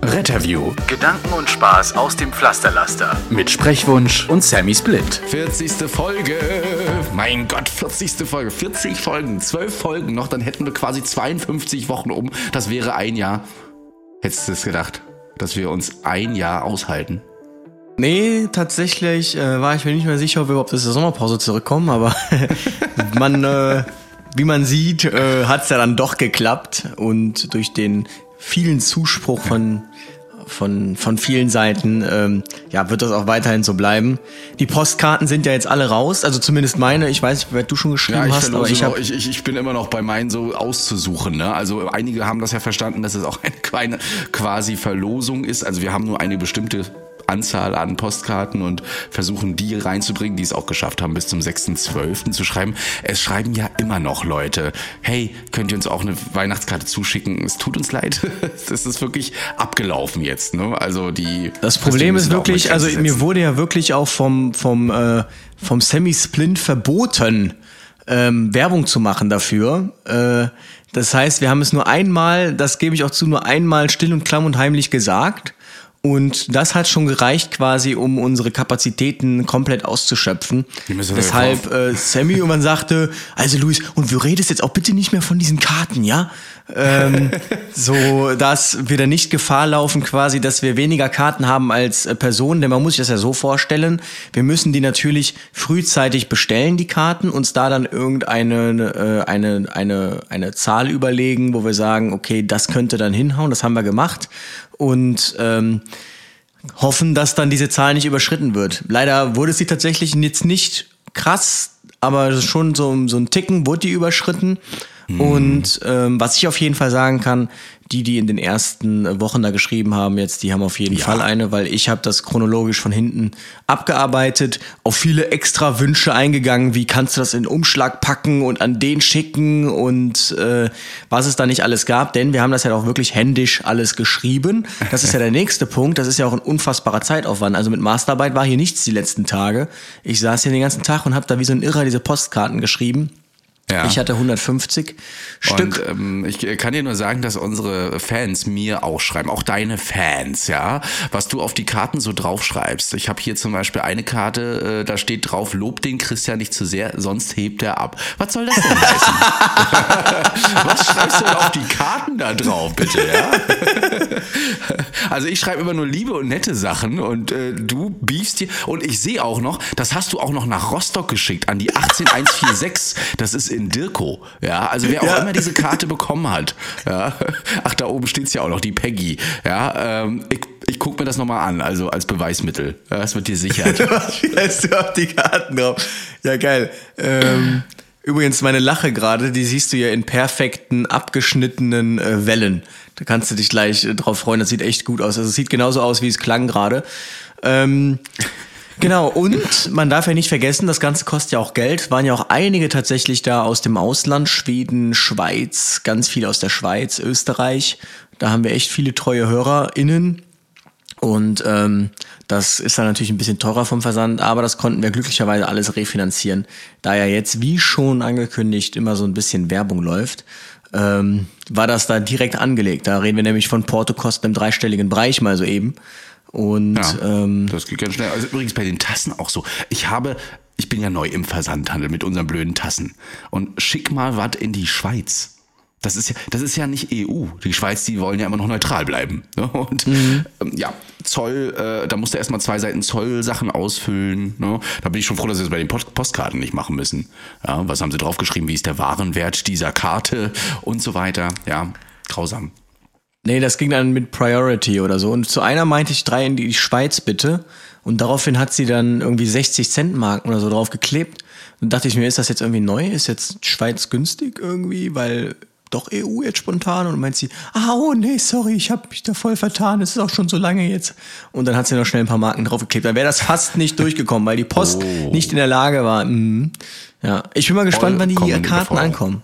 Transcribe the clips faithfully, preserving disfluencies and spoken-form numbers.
Retterview. Gedanken und Spaß aus dem Pflasterlaster. Mit Sprechwunsch und Sammy Split. vierzigste Folge. Mein Gott, vierzigste Folge. vierzig Folgen, zwölf Folgen noch, dann hätten wir quasi zweiundfünfzig Wochen um. Das wäre ein Jahr. Hättest du es gedacht, dass wir uns ein Jahr aushalten? Nee, tatsächlich äh, war ich mir nicht mehr sicher, ob wir überhaupt aus der Sommerpause zurückkommen, aber man, äh, wie man sieht, äh, hat es ja dann doch geklappt und durch den vielen Zuspruch von von von vielen Seiten ähm, ja, wird das auch weiterhin so bleiben. Die Postkarten sind ja jetzt alle raus, also zumindest meine. Ich weiß nicht, wer du schon geschrieben ja, ich hast, aber ich, hab, ich, ich ich bin immer noch bei meinen so auszusuchen. Ne? Also einige haben das ja verstanden, dass es auch eine kleine quasi Verlosung ist. Also wir haben nur eine bestimmte Anzahl an Postkarten und versuchen die reinzubringen, die es auch geschafft haben, bis zum sechsten zwölften zu schreiben. Es schreiben ja immer noch Leute, hey, könnt ihr uns auch eine Weihnachtskarte zuschicken? Es tut uns leid, es ist wirklich abgelaufen jetzt. Ne? Also die Das Problem ist wirklich, also mir wurde ja wirklich auch vom vom äh, vom Sammy Splint verboten, ähm, Werbung zu machen dafür. Äh, das heißt, wir haben es nur einmal, das gebe ich auch zu, nur einmal still und klamm und heimlich gesagt. Und das hat schon gereicht quasi, um unsere Kapazitäten komplett auszuschöpfen. Deshalb äh, Sammy irgendwann sagte, also Luis, und du redest jetzt auch bitte nicht mehr von diesen Karten, ja? Ähm, so, dass wir da nicht Gefahr laufen quasi, dass wir weniger Karten haben als äh, Personen, denn man muss sich das ja so vorstellen, wir müssen die natürlich frühzeitig bestellen, die Karten, uns da dann irgendeine äh, eine, eine, eine Zahl überlegen, wo wir sagen, okay, das könnte dann hinhauen, das haben wir gemacht. Und ähm, hoffen, dass dann diese Zahl nicht überschritten wird. Leider wurde sie tatsächlich jetzt nicht krass, aber schon so, so ein Ticken wurde die überschritten. Mhm. Und ähm, was ich auf jeden Fall sagen kann, die, die in den ersten Wochen da geschrieben haben jetzt, die haben auf jeden ja. Fall eine, weil ich habe das chronologisch von hinten abgearbeitet, auf viele extra Wünsche eingegangen, wie kannst du das in den Umschlag packen und an den schicken und äh, was es da nicht alles gab, denn wir haben das ja auch wirklich händisch alles geschrieben. Das ist ja der nächste Punkt, das ist ja auch ein unfassbarer Zeitaufwand. Also mit Masterarbeit war hier nichts die letzten Tage. Ich saß hier den ganzen Tag und habe da wie so ein Irrer diese Postkarten geschrieben. Ja. Ich hatte hundertfünfzig Stück. Und ähm, ich kann dir nur sagen, dass unsere Fans mir auch schreiben, auch deine Fans, ja, was du auf die Karten so draufschreibst. Ich habe hier zum Beispiel eine Karte, äh, da steht drauf, lob den Christian nicht zu sehr, sonst hebt er ab. Was soll das denn heißen? Was schreibst du denn auf die Karten da drauf, bitte, ja? Also ich schreibe immer nur liebe und nette Sachen und äh, du biefst dir, und ich sehe auch noch, das hast du auch noch nach Rostock geschickt, an die achtzehn eins vier sechs, das ist in Dirko, ja, also wer auch ja. immer diese Karte bekommen hat, ja, ach, da oben steht's ja auch noch, die Peggy, ja, ähm, ich, ich guck mir das nochmal an, also als Beweismittel, ja, das wird dir sichert. Wie heißt du auf die Karten drauf? Ja, geil. Ähm, übrigens, meine Lache gerade, die siehst du ja in perfekten, abgeschnittenen äh, Wellen. Da kannst du dich gleich äh, drauf freuen, das sieht echt gut aus, also es sieht genauso aus, wie es klang gerade. Ähm... Genau, und man darf ja nicht vergessen, das Ganze kostet ja auch Geld. Waren ja auch einige tatsächlich da aus dem Ausland, Schweden, Schweiz, ganz viele aus der Schweiz, Österreich. Da haben wir echt viele treue HörerInnen. Und ähm, das ist dann natürlich ein bisschen teurer vom Versand, aber das konnten wir glücklicherweise alles refinanzieren. Da ja jetzt, wie schon angekündigt, immer so ein bisschen Werbung läuft, ähm, war das da direkt angelegt. Da reden wir nämlich von Portokosten im dreistelligen Bereich mal so eben. Und ja, ähm, das geht ganz schnell. Also übrigens bei den Tassen auch so. Ich habe, ich bin ja neu im Versandhandel mit unseren blöden Tassen. Und schick mal was in die Schweiz. Das ist ja, das ist ja nicht E U. Die Schweiz, die wollen ja immer noch neutral bleiben. Ne? Und mhm. ähm, ja, Zoll, äh, da musst du erstmal zwei Seiten Zollsachen ausfüllen. Ne? Da bin ich schon froh, dass wir das bei den Post- Postkarten nicht machen müssen. Ja, was haben sie draufgeschrieben? Wie ist der Warenwert dieser Karte und so weiter? Ja, grausam. Nee, das ging dann mit Priority oder so. Und zu einer meinte ich, drei in die Schweiz bitte. Und daraufhin hat sie dann irgendwie sechzig Cent Marken oder so drauf geklebt. Und dachte ich mir, ist das jetzt irgendwie neu? Ist jetzt Schweiz günstig irgendwie? Weil doch E U jetzt spontan. Und meint sie, ah, oh nee, sorry, ich habe mich da voll vertan. Es ist auch schon so lange jetzt. Und dann hat sie noch schnell ein paar Marken draufgeklebt. Dann wäre das fast nicht durchgekommen, weil die Post oh. nicht in der Lage war. Mhm. Ja, ich bin mal gespannt, wann die Karten ankommen.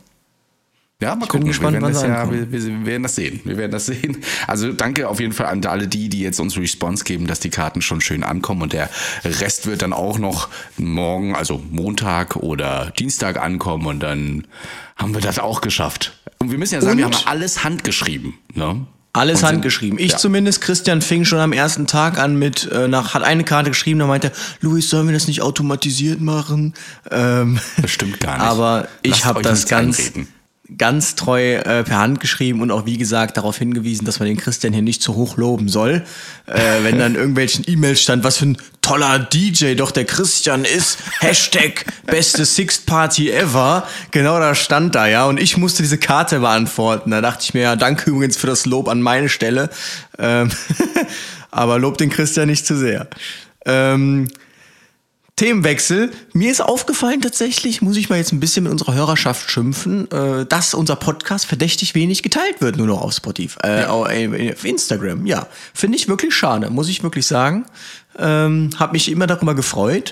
Ja, mal ich gucken. Bin gespannt, wir, werden das ja, wir, wir werden das sehen. Wir werden das sehen. Also danke auf jeden Fall an alle die, die jetzt uns Response geben, dass die Karten schon schön ankommen. Und der Rest wird dann auch noch morgen, also Montag oder Dienstag ankommen. Und dann haben wir das auch geschafft. Und wir müssen ja sagen, und? wir haben alles handgeschrieben. Ne? Alles handgeschrieben. Ich ja. zumindest, Christian fing schon am ersten Tag an mit, äh, nach, hat eine Karte geschrieben, da meinte, Luis, sollen wir das nicht automatisiert machen? Ähm, das stimmt gar nicht. Aber ich habe das ganz, einreden. ganz treu äh, per Hand geschrieben und auch, wie gesagt, darauf hingewiesen, dass man den Christian hier nicht zu hoch loben soll. Äh, wenn dann irgendwelchen E-Mails stand, was für ein toller D J doch der Christian ist, Hashtag beste Sixth Party ever. Genau, da stand da, ja. Und ich musste diese Karte beantworten. Da dachte ich mir, ja, danke übrigens für das Lob an meine Stelle. Ähm, aber lob den Christian nicht zu sehr. Ähm, Themenwechsel. Mir ist aufgefallen tatsächlich, muss ich mal jetzt ein bisschen mit unserer Hörerschaft schimpfen, äh, dass unser Podcast verdächtig wenig geteilt wird, nur noch auf Spotify, äh, ja. auf Instagram. Ja, finde ich wirklich schade, muss ich wirklich sagen. Ähm, hab mich immer darüber gefreut.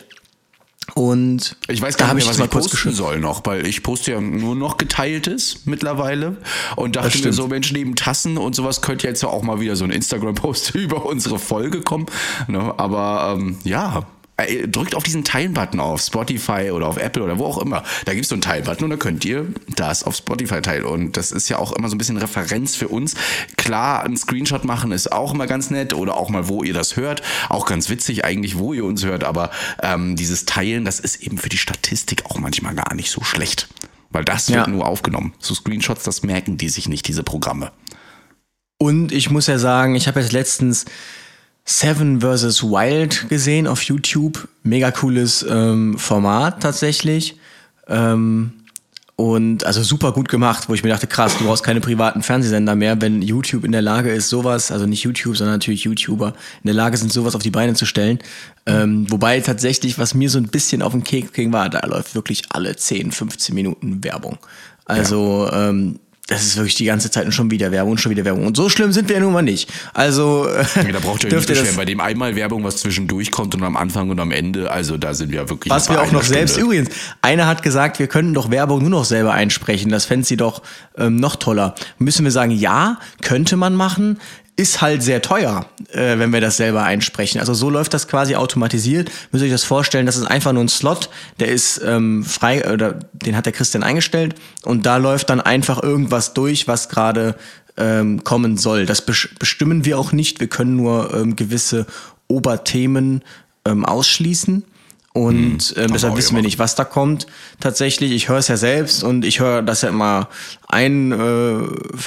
Und ich weiß gar nicht mehr, was ich posten soll noch, weil ich poste ja nur noch Geteiltes mittlerweile und dachte mir so, Mensch, neben Tassen und sowas könnte jetzt ja auch mal wieder so ein Instagram-Post über unsere Folge kommen. Ne? Aber ähm, ja, drückt auf diesen Teilen-Button auf Spotify oder auf Apple oder wo auch immer. Da gibt es so einen Teilen-Button und da könnt ihr das auf Spotify teilen. Und das ist ja auch immer so ein bisschen Referenz für uns. Klar, ein Screenshot machen ist auch immer ganz nett oder auch mal, wo ihr das hört. Auch ganz witzig eigentlich, wo ihr uns hört. Aber ähm, dieses Teilen, das ist eben für die Statistik auch manchmal gar nicht so schlecht. Weil das wird ja nur aufgenommen. So Screenshots, das merken die sich nicht, diese Programme. Und ich muss ja sagen, ich habe jetzt letztens Seven versus. Wild gesehen auf YouTube. Mega cooles ähm, Format tatsächlich. Ähm, und also super gut gemacht, wo ich mir dachte, krass, du brauchst keine privaten Fernsehsender mehr, wenn YouTube in der Lage ist, sowas, also nicht YouTube, sondern natürlich YouTuber, in der Lage sind, sowas auf die Beine zu stellen. Ähm, wobei tatsächlich, was mir so ein bisschen auf den Keks ging, war, da läuft wirklich alle zehn, fünfzehn Minuten Werbung. Also ja. ähm, das ist wirklich die ganze Zeit und schon wieder Werbung und schon wieder Werbung. Und so schlimm sind wir ja nun mal nicht. Also ja, da braucht ihr nicht beschweren. Bei dem einmal Werbung, was zwischendurch kommt und am Anfang und am Ende, also da sind wir wirklich. Was wir auch noch Stunde. Selbst, übrigens, einer hat gesagt, wir könnten doch Werbung nur noch selber einsprechen. Das fände sie doch ähm, noch toller. Müssen wir sagen, ja, könnte man machen. Ist halt sehr teuer, äh, wenn wir das selber einsprechen. Also so läuft das quasi automatisiert. Müsst ihr euch das vorstellen, das ist einfach nur ein Slot, der ist ähm, frei, oder den hat der Christian eingestellt und da läuft dann einfach irgendwas durch, was gerade ähm, kommen soll. Das bes- bestimmen wir auch nicht. Wir können nur ähm, gewisse Oberthemen ähm, ausschließen. Und äh, deshalb wissen wir nicht, was da kommt. Tatsächlich, ich höre es ja selbst und ich höre, dass ja immer ein äh,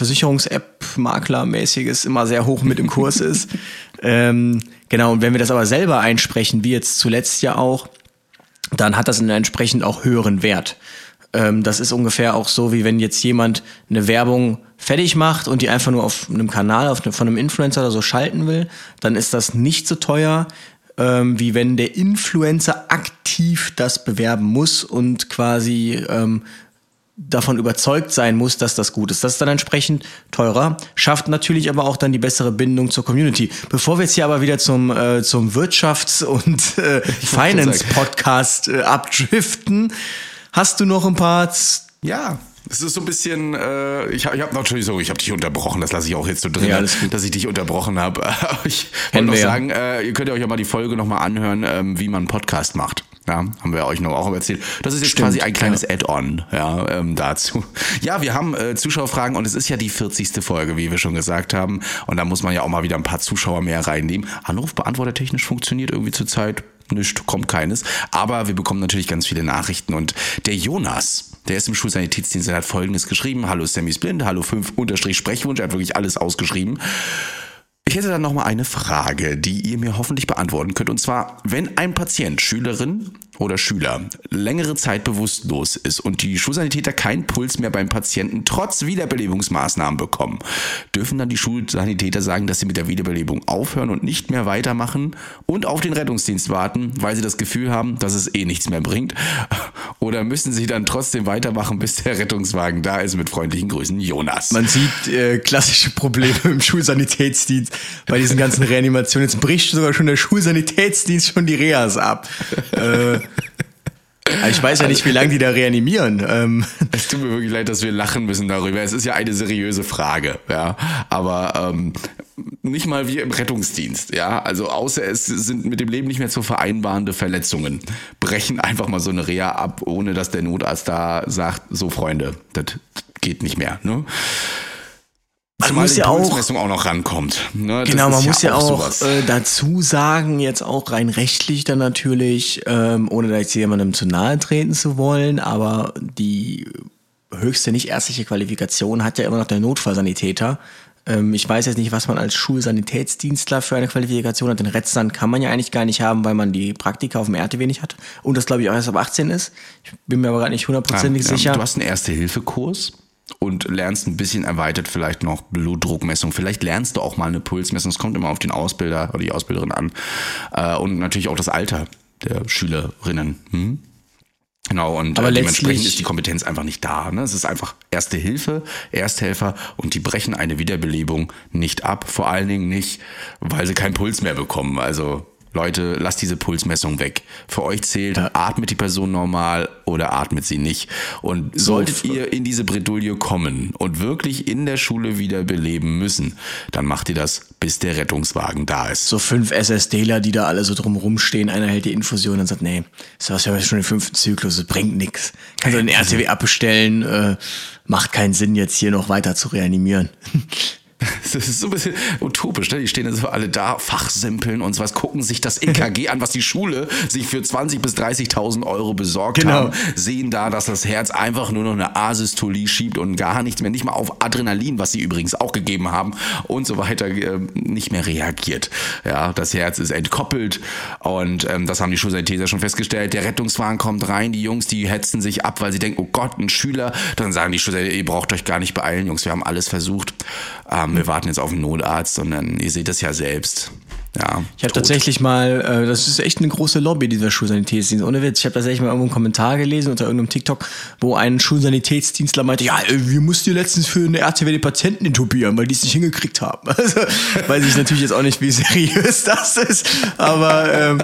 Versicherungs-App-Makler-mäßiges immer sehr hoch mit im Kurs ist. ähm, genau, und wenn wir das aber selber einsprechen, wie jetzt zuletzt ja auch, dann hat das einen entsprechend auch höheren Wert. Ähm, das ist ungefähr auch so, wie wenn jetzt jemand eine Werbung fertig macht und die einfach nur auf einem Kanal auf ne, von einem Influencer oder so schalten will, dann ist das nicht so teuer, wie wenn der Influencer aktiv das bewerben muss und quasi ähm, davon überzeugt sein muss, dass das gut ist. Das ist dann entsprechend teurer, schafft natürlich aber auch dann die bessere Bindung zur Community. Bevor wir jetzt hier aber wieder zum, äh, zum Wirtschafts- und äh, Finance-Podcast äh, abdriften, hast du noch ein paar... Z- ja. Es ist so ein bisschen, äh, ich habe ich hab natürlich so, ich habe dich unterbrochen, das lasse ich auch jetzt so drin, ja, dass ich dich unterbrochen habe. Ich wollte noch sagen, äh, ihr könnt ja euch ja mal die Folge nochmal anhören, ähm, wie man einen Podcast macht. Ja, haben wir euch noch auch erzählt. Das ist jetzt Stimmt, quasi ein kleines ja. Add-on ja, ähm, dazu. Ja, wir haben äh, Zuschauerfragen und es ist ja die vierzigste Folge, wie wir schon gesagt haben. Und da muss man ja auch mal wieder ein paar Zuschauer mehr reinnehmen. Anrufbeantworter technisch funktioniert irgendwie zurzeit nicht, kommt keines. Aber wir bekommen natürlich ganz viele Nachrichten. Und der Jonas, der ist im Schulsanitätsdienst und hat Folgendes geschrieben. Hallo Sammys Blind, hallo fünf Unterstrich Sprechwunsch. Er hat wirklich alles ausgeschrieben. Ich hätte dann nochmal eine Frage, die ihr mir hoffentlich beantworten könnt. Und zwar, wenn ein Patient, Schülerin oder Schüler längere Zeit bewusstlos ist und die Schulsanitäter keinen Puls mehr beim Patienten trotz Wiederbelebungsmaßnahmen bekommen, dürfen dann die Schulsanitäter sagen, dass sie mit der Wiederbelebung aufhören und nicht mehr weitermachen und auf den Rettungsdienst warten, weil sie das Gefühl haben, dass es eh nichts mehr bringt? Oder müssen sie dann trotzdem weitermachen, bis der Rettungswagen da ist? Mit freundlichen Grüßen, Jonas. Man sieht äh, klassische Probleme im Schulsanitätsdienst bei diesen ganzen Reanimationen. Jetzt bricht sogar schon der Schulsanitätsdienst schon die Reas ab. äh, Ich weiß ja nicht, wie lange die da reanimieren. Ähm. Es tut mir wirklich leid, dass wir lachen müssen darüber. Es ist ja eine seriöse Frage, ja. Aber ähm, nicht mal wir im Rettungsdienst, ja. Also außer es sind mit dem Leben nicht mehr zu vereinbarende Verletzungen, brechen einfach mal so eine Reha ab, ohne dass der Notarzt da sagt, so Freunde, das geht nicht mehr, ne? man muss ja auch, auch noch rankommt. Ne? Genau, man muss ja auch, auch äh, dazu sagen, jetzt auch rein rechtlich dann natürlich, ähm, ohne da jetzt jemandem zu nahe treten zu wollen, aber die höchste nicht ärztliche Qualifikation hat ja immer noch der Notfallsanitäter. Ähm, ich weiß jetzt nicht, was man als Schulsanitätsdienstler für eine Qualifikation hat. Den Retzstand kann man ja eigentlich gar nicht haben, weil man die Praktika auf dem R T W nicht hat und das, glaube ich, auch erst ab achtzehn ist. Ich bin mir aber gerade nicht hundertprozentig ja, sicher. Du hast einen Erste-Hilfe-Kurs und lernst ein bisschen erweitert vielleicht noch Blutdruckmessung. Vielleicht lernst du auch mal eine Pulsmessung. Es kommt immer auf den Ausbilder oder die Ausbilderin an. Äh, und natürlich auch das Alter der Schülerinnen. Hm? Genau, und aber äh, dementsprechend ist die Kompetenz einfach nicht da. Ne? Es ist einfach Erste Hilfe, Ersthelfer und die brechen eine Wiederbelebung nicht ab. Vor allen Dingen nicht, weil sie keinen Puls mehr bekommen. Also Leute, lasst diese Pulsmessung weg. Für euch zählt, ja. atmet die Person normal oder atmet sie nicht. Und solltet so, ihr in diese Bredouille kommen und wirklich in der Schule wiederbeleben müssen, dann macht ihr das, bis der Rettungswagen da ist. So fünf SSDler, die da alle so drumrum stehen, einer hält die Infusion und sagt, nee, das ist ja schon den fünften Zyklus, das bringt nichts. Kannst du den R T W abbestellen, äh, macht keinen Sinn, jetzt hier noch weiter zu reanimieren. Das ist so ein bisschen utopisch, ne? Die stehen dann so alle da, fachsimpeln und sowas, gucken sich das E K G an, was die Schule sich für zwanzigtausend bis dreißigtausend Euro besorgt genau. haben, sehen da, dass das Herz einfach nur noch eine Asystolie schiebt und gar nichts mehr, nicht mal auf Adrenalin, was sie übrigens auch gegeben haben und so weiter, äh, nicht mehr reagiert. Ja, das Herz ist entkoppelt und ähm, das haben die Schulsanitäter schon festgestellt. Der Rettungswagen kommt rein, die Jungs, die hetzen sich ab, weil sie denken, oh Gott, ein Schüler. Dann sagen die Schulsanitäter, ihr braucht euch gar nicht beeilen, Jungs, wir haben alles versucht. Ähm, wir warten jetzt auf einen Notarzt, sondern ihr seht das ja selbst. Ja, ich habe tatsächlich mal, äh, das ist echt eine große Lobby, dieser Schulsanitätsdienst, ohne Witz. Ich habe tatsächlich mal irgendwo einen Kommentar gelesen unter irgendeinem TikTok, wo ein Schulsanitätsdienstler meinte, ja, wir mussten letztens für eine R T W die Patienten intubieren, weil die es nicht hingekriegt haben. Also, weiß ich natürlich jetzt auch nicht, wie seriös das ist, aber ähm,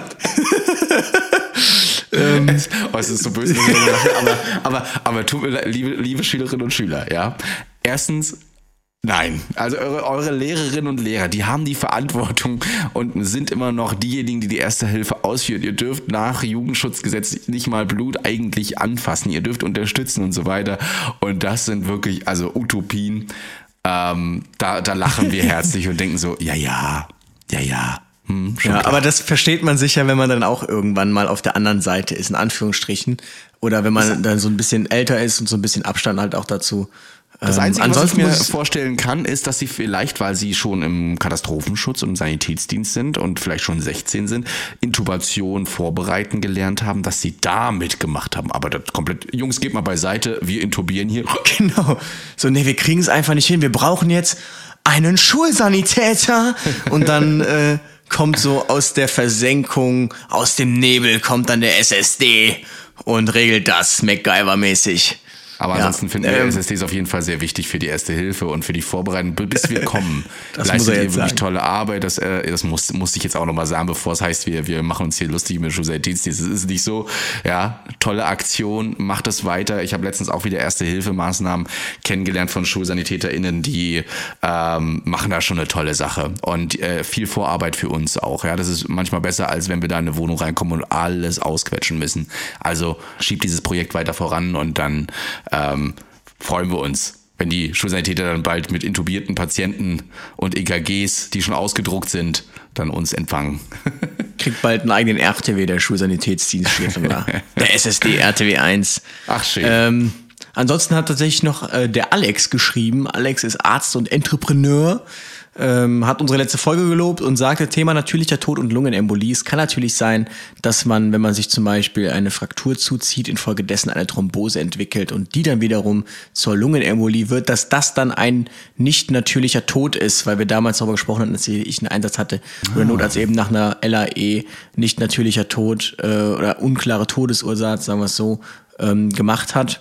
ähm, oh, es ist so böse, aber, aber, aber tut mir leid, liebe, liebe Schülerinnen und Schüler, ja. Erstens, nein, also eure, eure Lehrerinnen und Lehrer, die haben die Verantwortung und sind immer noch diejenigen, die die Erste Hilfe ausführen. Ihr dürft nach Jugendschutzgesetz nicht mal Blut eigentlich anfassen, ihr dürft unterstützen und so weiter. Und das sind wirklich, also Utopien. Ähm, da, da lachen wir herzlich und denken so, ja, ja, ja, ja. Hm, ja, aber das versteht man sicher, wenn man dann auch irgendwann mal auf der anderen Seite ist, in Anführungsstrichen. Oder wenn man dann so ein bisschen älter ist und so ein bisschen Abstand halt auch dazu. Das Einzige, ähm, was ich mir vorstellen kann, ist, dass sie vielleicht, weil sie schon im Katastrophenschutz und im Sanitätsdienst sind und vielleicht schon sechzehn sind, Intubation vorbereiten gelernt haben, dass sie da mitgemacht haben. Aber das komplett, Jungs, geht mal beiseite, wir intubieren hier. Genau. So, nee, wir kriegen es einfach nicht hin. Wir brauchen jetzt einen Schulsanitäter. Und dann äh, kommt so aus der Versenkung, aus dem Nebel kommt dann der S S D und regelt das MacGyver-mäßig. Aber ja, ansonsten finden wir, ähm, S S D ist auf jeden Fall sehr wichtig für die Erste Hilfe und für die Vorbereitung, bis wir kommen. Das leistet ihr wirklich sagen. Tolle Arbeit. Das, äh, das muss, muss ich jetzt auch nochmal sagen, bevor es heißt, wir, wir machen uns hier lustig mit Schulsanitätsdienst. Das ist nicht so. Ja, tolle Aktion, macht das weiter. Ich habe letztens auch wieder Erste-Hilfe-Maßnahmen kennengelernt von SchulsanitäterInnen, die ähm, machen da schon eine tolle Sache. Und äh, viel Vorarbeit für uns auch. Ja, das ist manchmal besser, als wenn wir da in eine Wohnung reinkommen und alles ausquetschen müssen. Also schiebt dieses Projekt weiter voran und dann Ähm, freuen wir uns, wenn die Schulsanitäter dann bald mit intubierten Patienten und E K Gs, die schon ausgedruckt sind, dann uns empfangen. Kriegt bald einen eigenen R T W, der Schulsanitätsdienst steht da. Der S S D R T W eins. Ach schön. Ähm, ansonsten hat tatsächlich noch äh, der Alex geschrieben. Alex ist Arzt und Entrepreneur. Ähm, hat unsere letzte Folge gelobt und sagte, Thema natürlicher Tod und Lungenembolie. Es kann natürlich sein, dass man, wenn man sich zum Beispiel eine Fraktur zuzieht, infolgedessen eine Thrombose entwickelt und die dann wiederum zur Lungenembolie wird, dass das dann ein nicht natürlicher Tod ist, weil wir damals darüber gesprochen hatten, dass ich einen Einsatz hatte, wo der Notarzt eben nach einer L A E nicht natürlicher Tod äh, oder unklare Todesursache, sagen wir es so, ähm, gemacht hat.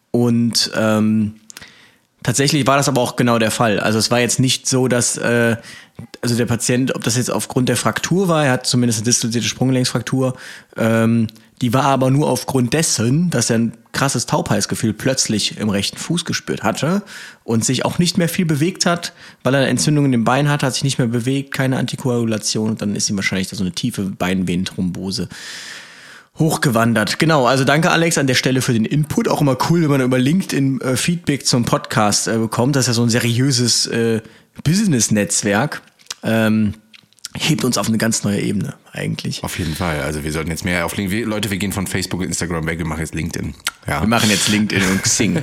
Und ähm, tatsächlich war das aber auch genau der Fall. Also es war jetzt nicht so, dass äh, also der Patient, ob das jetzt aufgrund der Fraktur war, er hat zumindest eine dislozierte Sprunggelenksfraktur, ähm, die war aber nur aufgrund dessen, dass er ein krasses Taubheitsgefühl plötzlich im rechten Fuß gespürt hatte und sich auch nicht mehr viel bewegt hat, weil er eine Entzündung in dem Bein hat, hat sich nicht mehr bewegt, keine Antikoagulation und dann ist ihm wahrscheinlich da so eine tiefe Beinvenenthrombose hochgewandert. Genau, also danke Alex an der Stelle für den Input. Auch immer cool, wenn man über LinkedIn äh, Feedback zum Podcast äh, bekommt. Das ist ja so ein seriöses äh, Business-Netzwerk. Ähm, hebt uns auf eine ganz neue Ebene eigentlich. Auf jeden Fall. Also wir sollten jetzt mehr auf LinkedIn. Leute, wir gehen von Facebook und Instagram weg. Wir machen jetzt LinkedIn. Ja. Wir machen jetzt LinkedIn und Xing.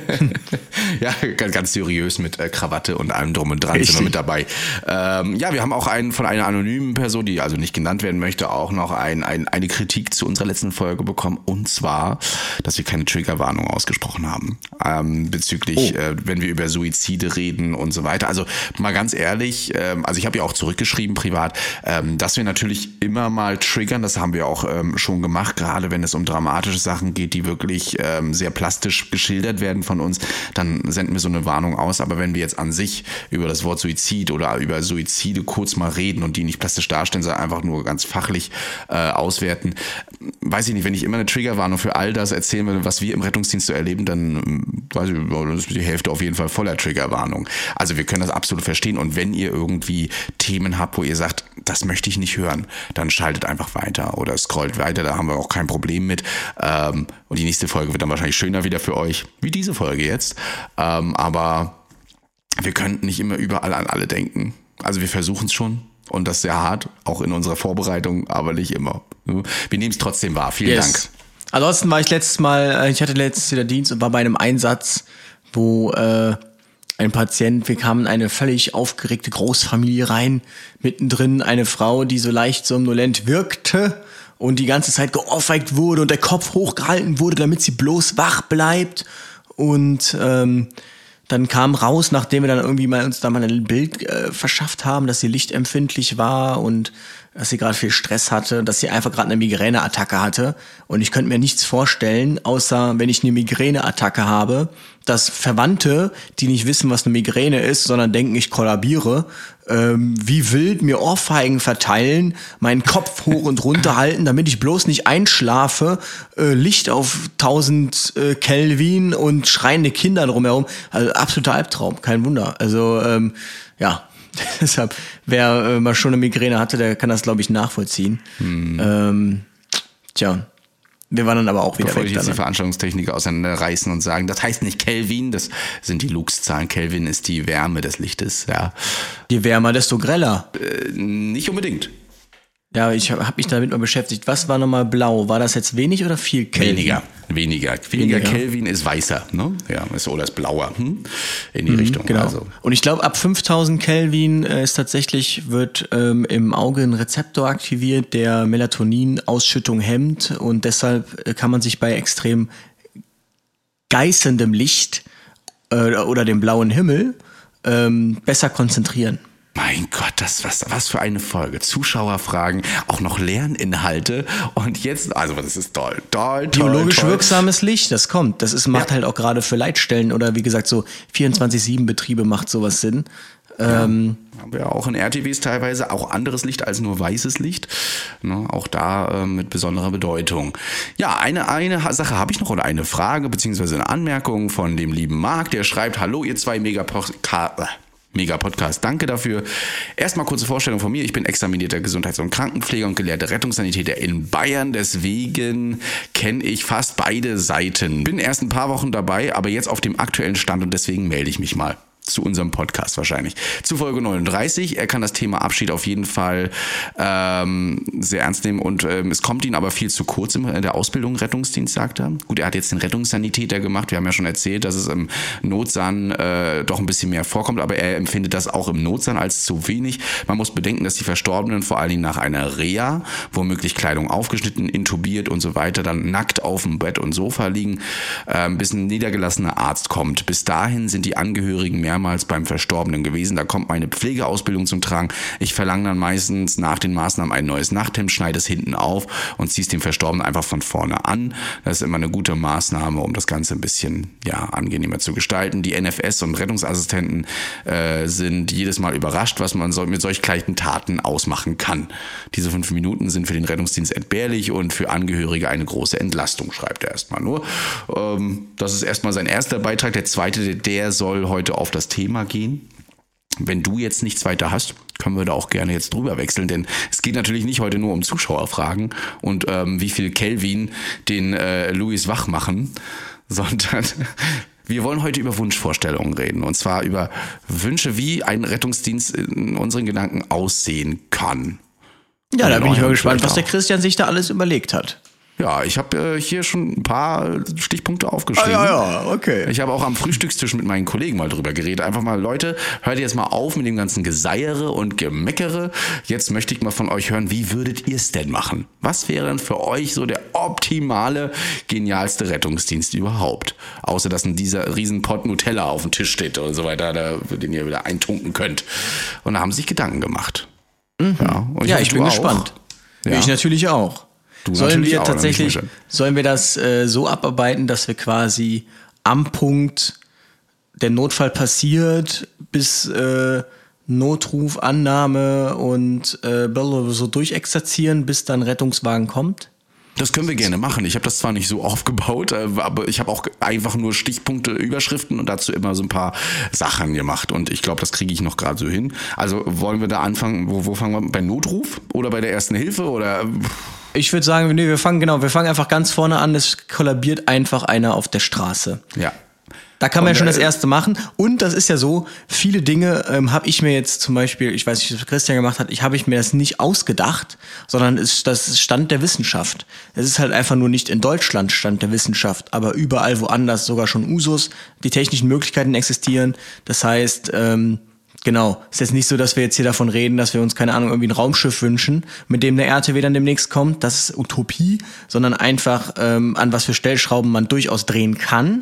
Ja, ganz, ganz seriös mit äh, Krawatte und allem drum und dran Richtig. sind wir mit dabei. Ähm, ja, wir haben auch einen von einer anonymen Person, die also nicht genannt werden möchte, auch noch ein, ein, eine Kritik zu unserer letzten Folge bekommen. Und zwar, dass wir keine Triggerwarnung ausgesprochen haben. Ähm, bezüglich, oh. äh, wenn wir über Suizide reden und so weiter. Also mal ganz ehrlich, ähm, also ich habe ja auch zurückgeschrieben privat, ähm, dass wir natürlich immer mal triggern, das haben wir auch ähm, schon gemacht, gerade wenn es um dramatische Sachen geht, die wirklich ähm, sehr plastisch geschildert werden von uns, dann senden wir so eine Warnung aus. Aber wenn wir jetzt an sich über das Wort Suizid oder über Suizide kurz mal reden und die nicht plastisch darstellen, sondern einfach nur ganz fachlich äh, auswerten, weiß ich nicht, wenn ich immer eine Triggerwarnung für all das erzählen will, was wir im Rettungsdienst so erleben, dann weiß ich, das ist die Hälfte auf jeden Fall voller Triggerwarnung. Also wir können das absolut verstehen und wenn ihr irgendwie Themen habt, wo ihr sagt, das möchte ich nicht hören, dann schaltet einfach weiter oder scrollt weiter, da haben wir auch kein Problem mit. Ähm, und die nächste Folge wird dann wahrscheinlich schöner wieder für euch, wie diese Folge jetzt. Ähm, aber wir können nicht immer überall an alle denken. Also wir versuchen es schon und das sehr hart, auch in unserer Vorbereitung, aber nicht immer. Wir nehmen es trotzdem wahr. Vielen yes. Dank. Ansonsten war ich letztes Mal, ich hatte letztes Jahr Dienst und war bei einem Einsatz, wo äh, ein Patient, wir kamen in eine völlig aufgeregte Großfamilie rein, mittendrin eine Frau, die so leicht somnolent wirkte und die ganze Zeit geohrfeigt wurde und der Kopf hochgehalten wurde, damit sie bloß wach bleibt. Und ähm, dann kam raus, nachdem wir dann irgendwie mal uns da mal ein Bild äh, verschafft haben, dass sie lichtempfindlich war und dass sie gerade viel Stress hatte, dass sie einfach gerade eine Migräneattacke hatte. Und ich könnte mir nichts vorstellen, außer wenn ich eine Migräneattacke habe, dass Verwandte, die nicht wissen, was eine Migräne ist, sondern denken, ich kollabiere, ähm, wie wild mir Ohrfeigen verteilen, meinen Kopf hoch und runter halten, damit ich bloß nicht einschlafe, äh, Licht auf tausend äh, Kelvin und schreiende Kinder drumherum. Also absoluter Albtraum, kein Wunder. Also ähm, ja, deshalb, wer äh, mal schon eine Migräne hatte, der kann das, glaube ich, nachvollziehen. Hm. Ähm, tja, wir waren dann aber auch wieder Bevor weg. ich jetzt dann, die Veranstaltungstechniker auseinanderreißen und sagen, das heißt nicht Kelvin, das sind die Lux-Zahlen. Kelvin ist die Wärme des Lichtes, ja. Je wärmer, desto greller. Äh, nicht unbedingt. Ja, ich habe hab mich damit mal beschäftigt. Was war nochmal blau? War das jetzt wenig oder viel Kelvin? Weniger, weniger. Weniger Kelvin ist weißer, ne? Ja, ist, oder ist blauer, hm? In die mhm, Richtung. Genau. Also. Und ich glaube, ab fünftausend Kelvin äh, ist tatsächlich, wird ähm, im Auge ein Rezeptor aktiviert, der Melatoninausschüttung hemmt und deshalb äh, kann man sich bei extrem geißendem Licht äh, oder dem blauen Himmel ähm, besser konzentrieren. Mein Gott, das was was für eine Folge. Zuschauerfragen, auch noch Lerninhalte und jetzt, also das ist toll, toll, toll. Biologisch toll. wirksames Licht, das kommt. Das ist, macht ja. halt auch gerade für Leitstellen oder wie gesagt so vierundzwanzig sieben Betriebe macht sowas Sinn. Ja. Ähm, haben wir auch in R T Ws teilweise auch anderes Licht als nur weißes Licht. Ne, auch da äh, mit besonderer Bedeutung. Ja, eine, eine Sache habe ich noch oder eine Frage beziehungsweise eine Anmerkung von dem lieben Marc, der schreibt, hallo ihr zwei Megapodcasts. Mega Podcast, danke dafür. Erstmal kurze Vorstellung von mir. Ich bin examinierter Gesundheits- und Krankenpfleger und gelehrter Rettungssanitäter in Bayern. Deswegen kenne ich fast beide Seiten. Bin erst ein paar Wochen dabei, aber jetzt auf dem aktuellen Stand und deswegen melde ich mich mal. Zu unserem Podcast wahrscheinlich. Zu Folge neununddreißig. Er kann das Thema Abschied auf jeden Fall ähm, sehr ernst nehmen und ähm, es kommt ihm aber viel zu kurz in der Ausbildung Rettungsdienst, sagt er. Gut, er hat jetzt den Rettungssanitäter gemacht. Wir haben ja schon erzählt, dass es im Notsan äh, doch ein bisschen mehr vorkommt, aber er empfindet das auch im Notsan als zu wenig. Man muss bedenken, dass die Verstorbenen vor allen Dingen nach einer Reha, womöglich Kleidung aufgeschnitten, intubiert und so weiter, dann nackt auf dem Bett und Sofa liegen, äh, bis ein niedergelassener Arzt kommt. Bis dahin sind die Angehörigen mehr mehrmals beim Verstorbenen gewesen. Da kommt meine Pflegeausbildung zum Tragen. Ich verlange dann meistens nach den Maßnahmen ein neues Nachthemd, schneide es hinten auf und ziehe es dem Verstorbenen einfach von vorne an. Das ist immer eine gute Maßnahme, um das Ganze ein bisschen ja, angenehmer zu gestalten. Die N F S und Rettungsassistenten äh, sind jedes Mal überrascht, was man so mit solch kleinen Taten ausmachen kann. Diese fünf Minuten sind für den Rettungsdienst entbehrlich und für Angehörige eine große Entlastung, schreibt er erstmal nur. Ähm, das ist erstmal sein erster Beitrag. Der zweite, der soll heute auf das Thema gehen. wenn du jetzt nichts weiter hast, können wir da auch gerne jetzt drüber wechseln, denn es geht natürlich nicht heute nur um Zuschauerfragen und ähm, wie viel Kelvin den äh, Louis wach machen, sondern wir wollen heute über Wunschvorstellungen reden und zwar über Wünsche, wie ein Rettungsdienst in unseren Gedanken aussehen kann. Ja, da bin ich mal gespannt, was der Christian sich da alles überlegt hat. Ja, ich habe äh, hier schon ein paar Stichpunkte aufgeschrieben. Ah, ja, ja, okay. Ich habe auch am Frühstückstisch mit meinen Kollegen mal drüber geredet. Einfach mal, Leute, hört jetzt mal auf mit dem ganzen Geseiere und Gemeckere. Jetzt möchte ich mal von euch hören, wie würdet ihr es denn machen? Was wäre denn für euch so der optimale, genialste Rettungsdienst überhaupt? Außer, dass in dieser riesen Pot Nutella auf dem Tisch steht und so weiter, da, den ihr wieder eintunken könnt. Und da haben sie sich Gedanken gemacht. Mhm. Ja, und ich, ja, ich bin auch. gespannt. Ja. Ich natürlich auch. Du sollen wir auch, tatsächlich, sollen wir das äh, so abarbeiten, dass wir quasi am Punkt der Notfall passiert, bis äh, Notruf, Annahme und äh, so durchexerzieren, bis dann Rettungswagen kommt? Das können wir gerne machen. Ich habe das zwar nicht so aufgebaut, aber ich habe auch einfach nur Stichpunkte, Überschriften und dazu immer so ein paar Sachen gemacht. Und ich glaube, das kriege ich noch gerade so hin. Also wollen wir da anfangen, wo, wo fangen wir? Bei Notruf oder bei der Ersten Hilfe oder... Ich würde sagen, nee, wir fangen genau, wir fangen einfach ganz vorne an, es kollabiert einfach einer auf der Straße. Ja. Da kann man und, ja schon das Erste machen. Und das ist ja so, viele Dinge ähm, habe ich mir jetzt zum Beispiel, ich weiß nicht, was Christian gemacht hat, ich habe ich mir das nicht ausgedacht, sondern ist das ist Stand der Wissenschaft. Es ist halt einfach nur nicht in Deutschland Stand der Wissenschaft, aber überall woanders sogar schon Usus, die technischen Möglichkeiten existieren. Das heißt, ähm, genau, ist jetzt nicht so, dass wir jetzt hier davon reden, dass wir uns, keine Ahnung, irgendwie ein Raumschiff wünschen, mit dem der R T W dann demnächst kommt. Das ist Utopie, sondern einfach, ähm, an was für Stellschrauben man durchaus drehen kann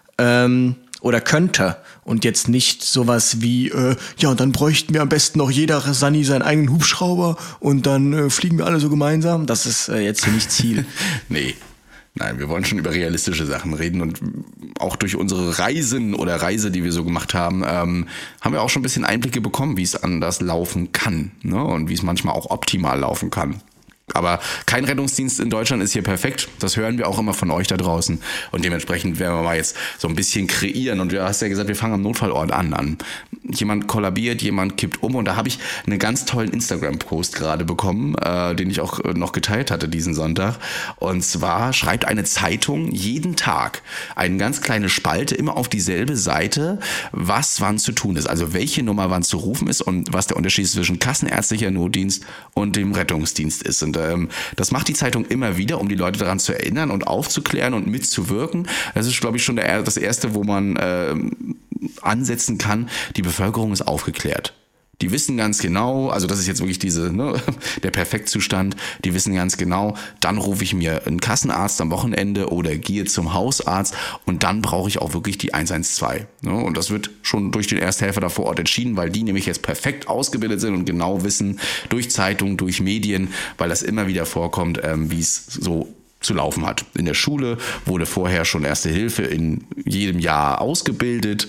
ähm, oder könnte. Und jetzt nicht sowas wie, äh, ja, und dann bräuchten wir am besten noch jeder Sani seinen eigenen Hubschrauber und dann äh, fliegen wir alle so gemeinsam. Das ist äh, jetzt hier nicht Ziel. Nee. Nein, wir wollen schon über realistische Sachen reden und auch durch unsere Reisen oder Reise, die wir so gemacht haben, ähm, haben wir auch schon ein bisschen Einblicke bekommen, wie es anders laufen kann, ne? Und wie es manchmal auch optimal laufen kann. Aber kein Rettungsdienst in Deutschland ist hier perfekt. Das hören wir auch immer von euch da draußen. Und dementsprechend werden wir mal jetzt so ein bisschen kreieren. Und du hast ja gesagt, wir fangen am Notfallort an. an. Jemand kollabiert, jemand kippt um. Und da habe ich einen ganz tollen Instagram-Post gerade bekommen, äh, den ich auch noch geteilt hatte diesen Sonntag. Und zwar schreibt eine Zeitung jeden Tag eine ganz kleine Spalte, immer auf dieselbe Seite, was wann zu tun ist. Also welche Nummer wann zu rufen ist und was der Unterschied zwischen kassenärztlicher Notdienst und dem Rettungsdienst ist. Und ähm, das macht die Zeitung immer wieder, um die Leute daran zu erinnern und aufzuklären und mitzuwirken. Das ist, glaube ich, schon der, das Erste, wo man äh, ansetzen kann. Die Bevölkerung ist aufgeklärt. Die wissen ganz genau, also das ist jetzt wirklich diese, ne, der Perfektzustand, die wissen ganz genau, dann rufe ich mir einen Kassenarzt am Wochenende oder gehe zum Hausarzt und dann brauche ich auch wirklich die eins eins zwei. Ne? Und das wird schon durch den Ersthelfer da vor Ort entschieden, weil die nämlich jetzt perfekt ausgebildet sind und genau wissen, durch Zeitung, durch Medien, weil das immer wieder vorkommt, ähm, wie es so zu laufen hat. In der Schule wurde vorher schon Erste Hilfe in jedem Jahr ausgebildet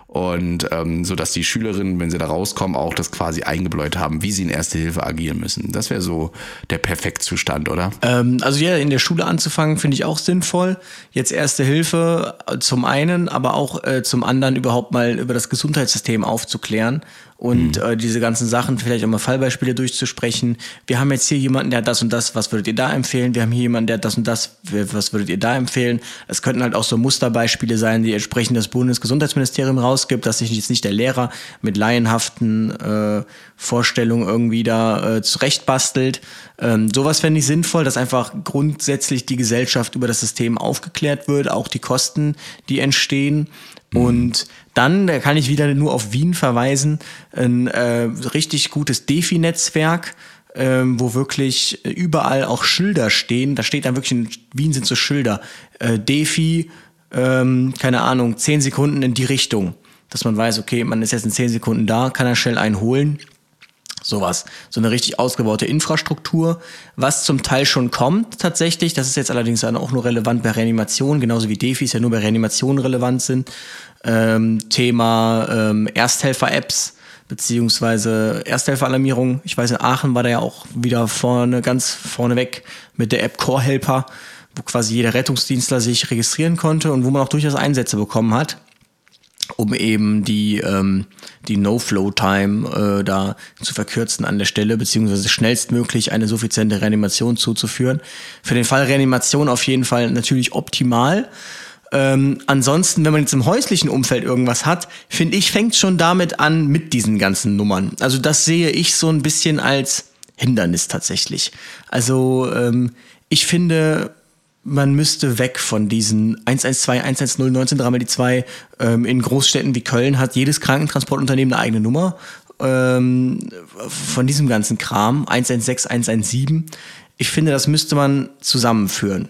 und ähm, so dass die Schülerinnen, wenn sie da rauskommen, auch das quasi eingebläut haben, wie sie in Erste Hilfe agieren müssen. Das wäre so der Perfektzustand, oder? Ähm, also ja, in der Schule anzufangen, finde ich auch sinnvoll. Jetzt Erste Hilfe zum einen, aber auch äh, zum anderen überhaupt mal über das Gesundheitssystem aufzuklären und mhm. äh, diese ganzen Sachen, vielleicht auch mal Fallbeispiele durchzusprechen. Wir haben jetzt hier jemanden, der hat das und das, was würdet ihr da empfehlen? Wir haben hier jemanden, der hat das und das, was würdet ihr da empfehlen? Es könnten halt auch so Musterbeispiele sein, die entsprechend das Bundesgesundheitsministerium rausgibt, dass sich jetzt nicht der Lehrer mit laienhaften äh, Vorstellungen irgendwie da äh, zurechtbastelt. Ähm, sowas fände ich sinnvoll, dass einfach grundsätzlich die Gesellschaft über das System aufgeklärt wird, auch die Kosten, die entstehen. Mhm. Und dann, da kann ich wieder nur auf Wien verweisen, ein äh, richtig gutes Defi-Netzwerk, ähm, wo wirklich überall auch Schilder stehen. Da steht dann wirklich, in Wien sind so Schilder, äh, Defi, ähm, keine Ahnung, zehn Sekunden in die Richtung. Dass man weiß, okay, man ist jetzt in zehn Sekunden da, kann er schnell einen holen. Sowas. So eine richtig ausgebaute Infrastruktur, was zum Teil schon kommt tatsächlich. Das ist jetzt allerdings dann auch nur relevant bei Reanimation, genauso wie Defis ja nur bei Reanimation relevant sind. Ähm, Thema ähm, Ersthelfer-Apps beziehungsweise Ersthelfer-Alarmierung. Ich weiß, in Aachen war da ja auch wieder vorne, ganz vorne weg mit der App Core Helper, wo quasi jeder Rettungsdienstler sich registrieren konnte und wo man auch durchaus Einsätze bekommen hat. um eben die, ähm, die No-Flow-Time äh, da zu verkürzen an der Stelle, beziehungsweise schnellstmöglich eine suffiziente Reanimation zuzuführen. Für den Fall Reanimation auf jeden Fall natürlich optimal. Ähm, ansonsten, wenn man jetzt im häuslichen Umfeld irgendwas hat, finde ich, fängt schon damit an mit diesen ganzen Nummern. Also das sehe ich so ein bisschen als Hindernis tatsächlich. Also ähm, ich finde, man müsste weg von diesen eins eins zwei, eins eins null, neunzehn drei mal die zwei. Ähm, in Großstädten wie Köln hat jedes Krankentransportunternehmen eine eigene Nummer. Ähm, von diesem ganzen Kram, eins eins sechs, eins eins sieben. Ich finde, das müsste man zusammenführen.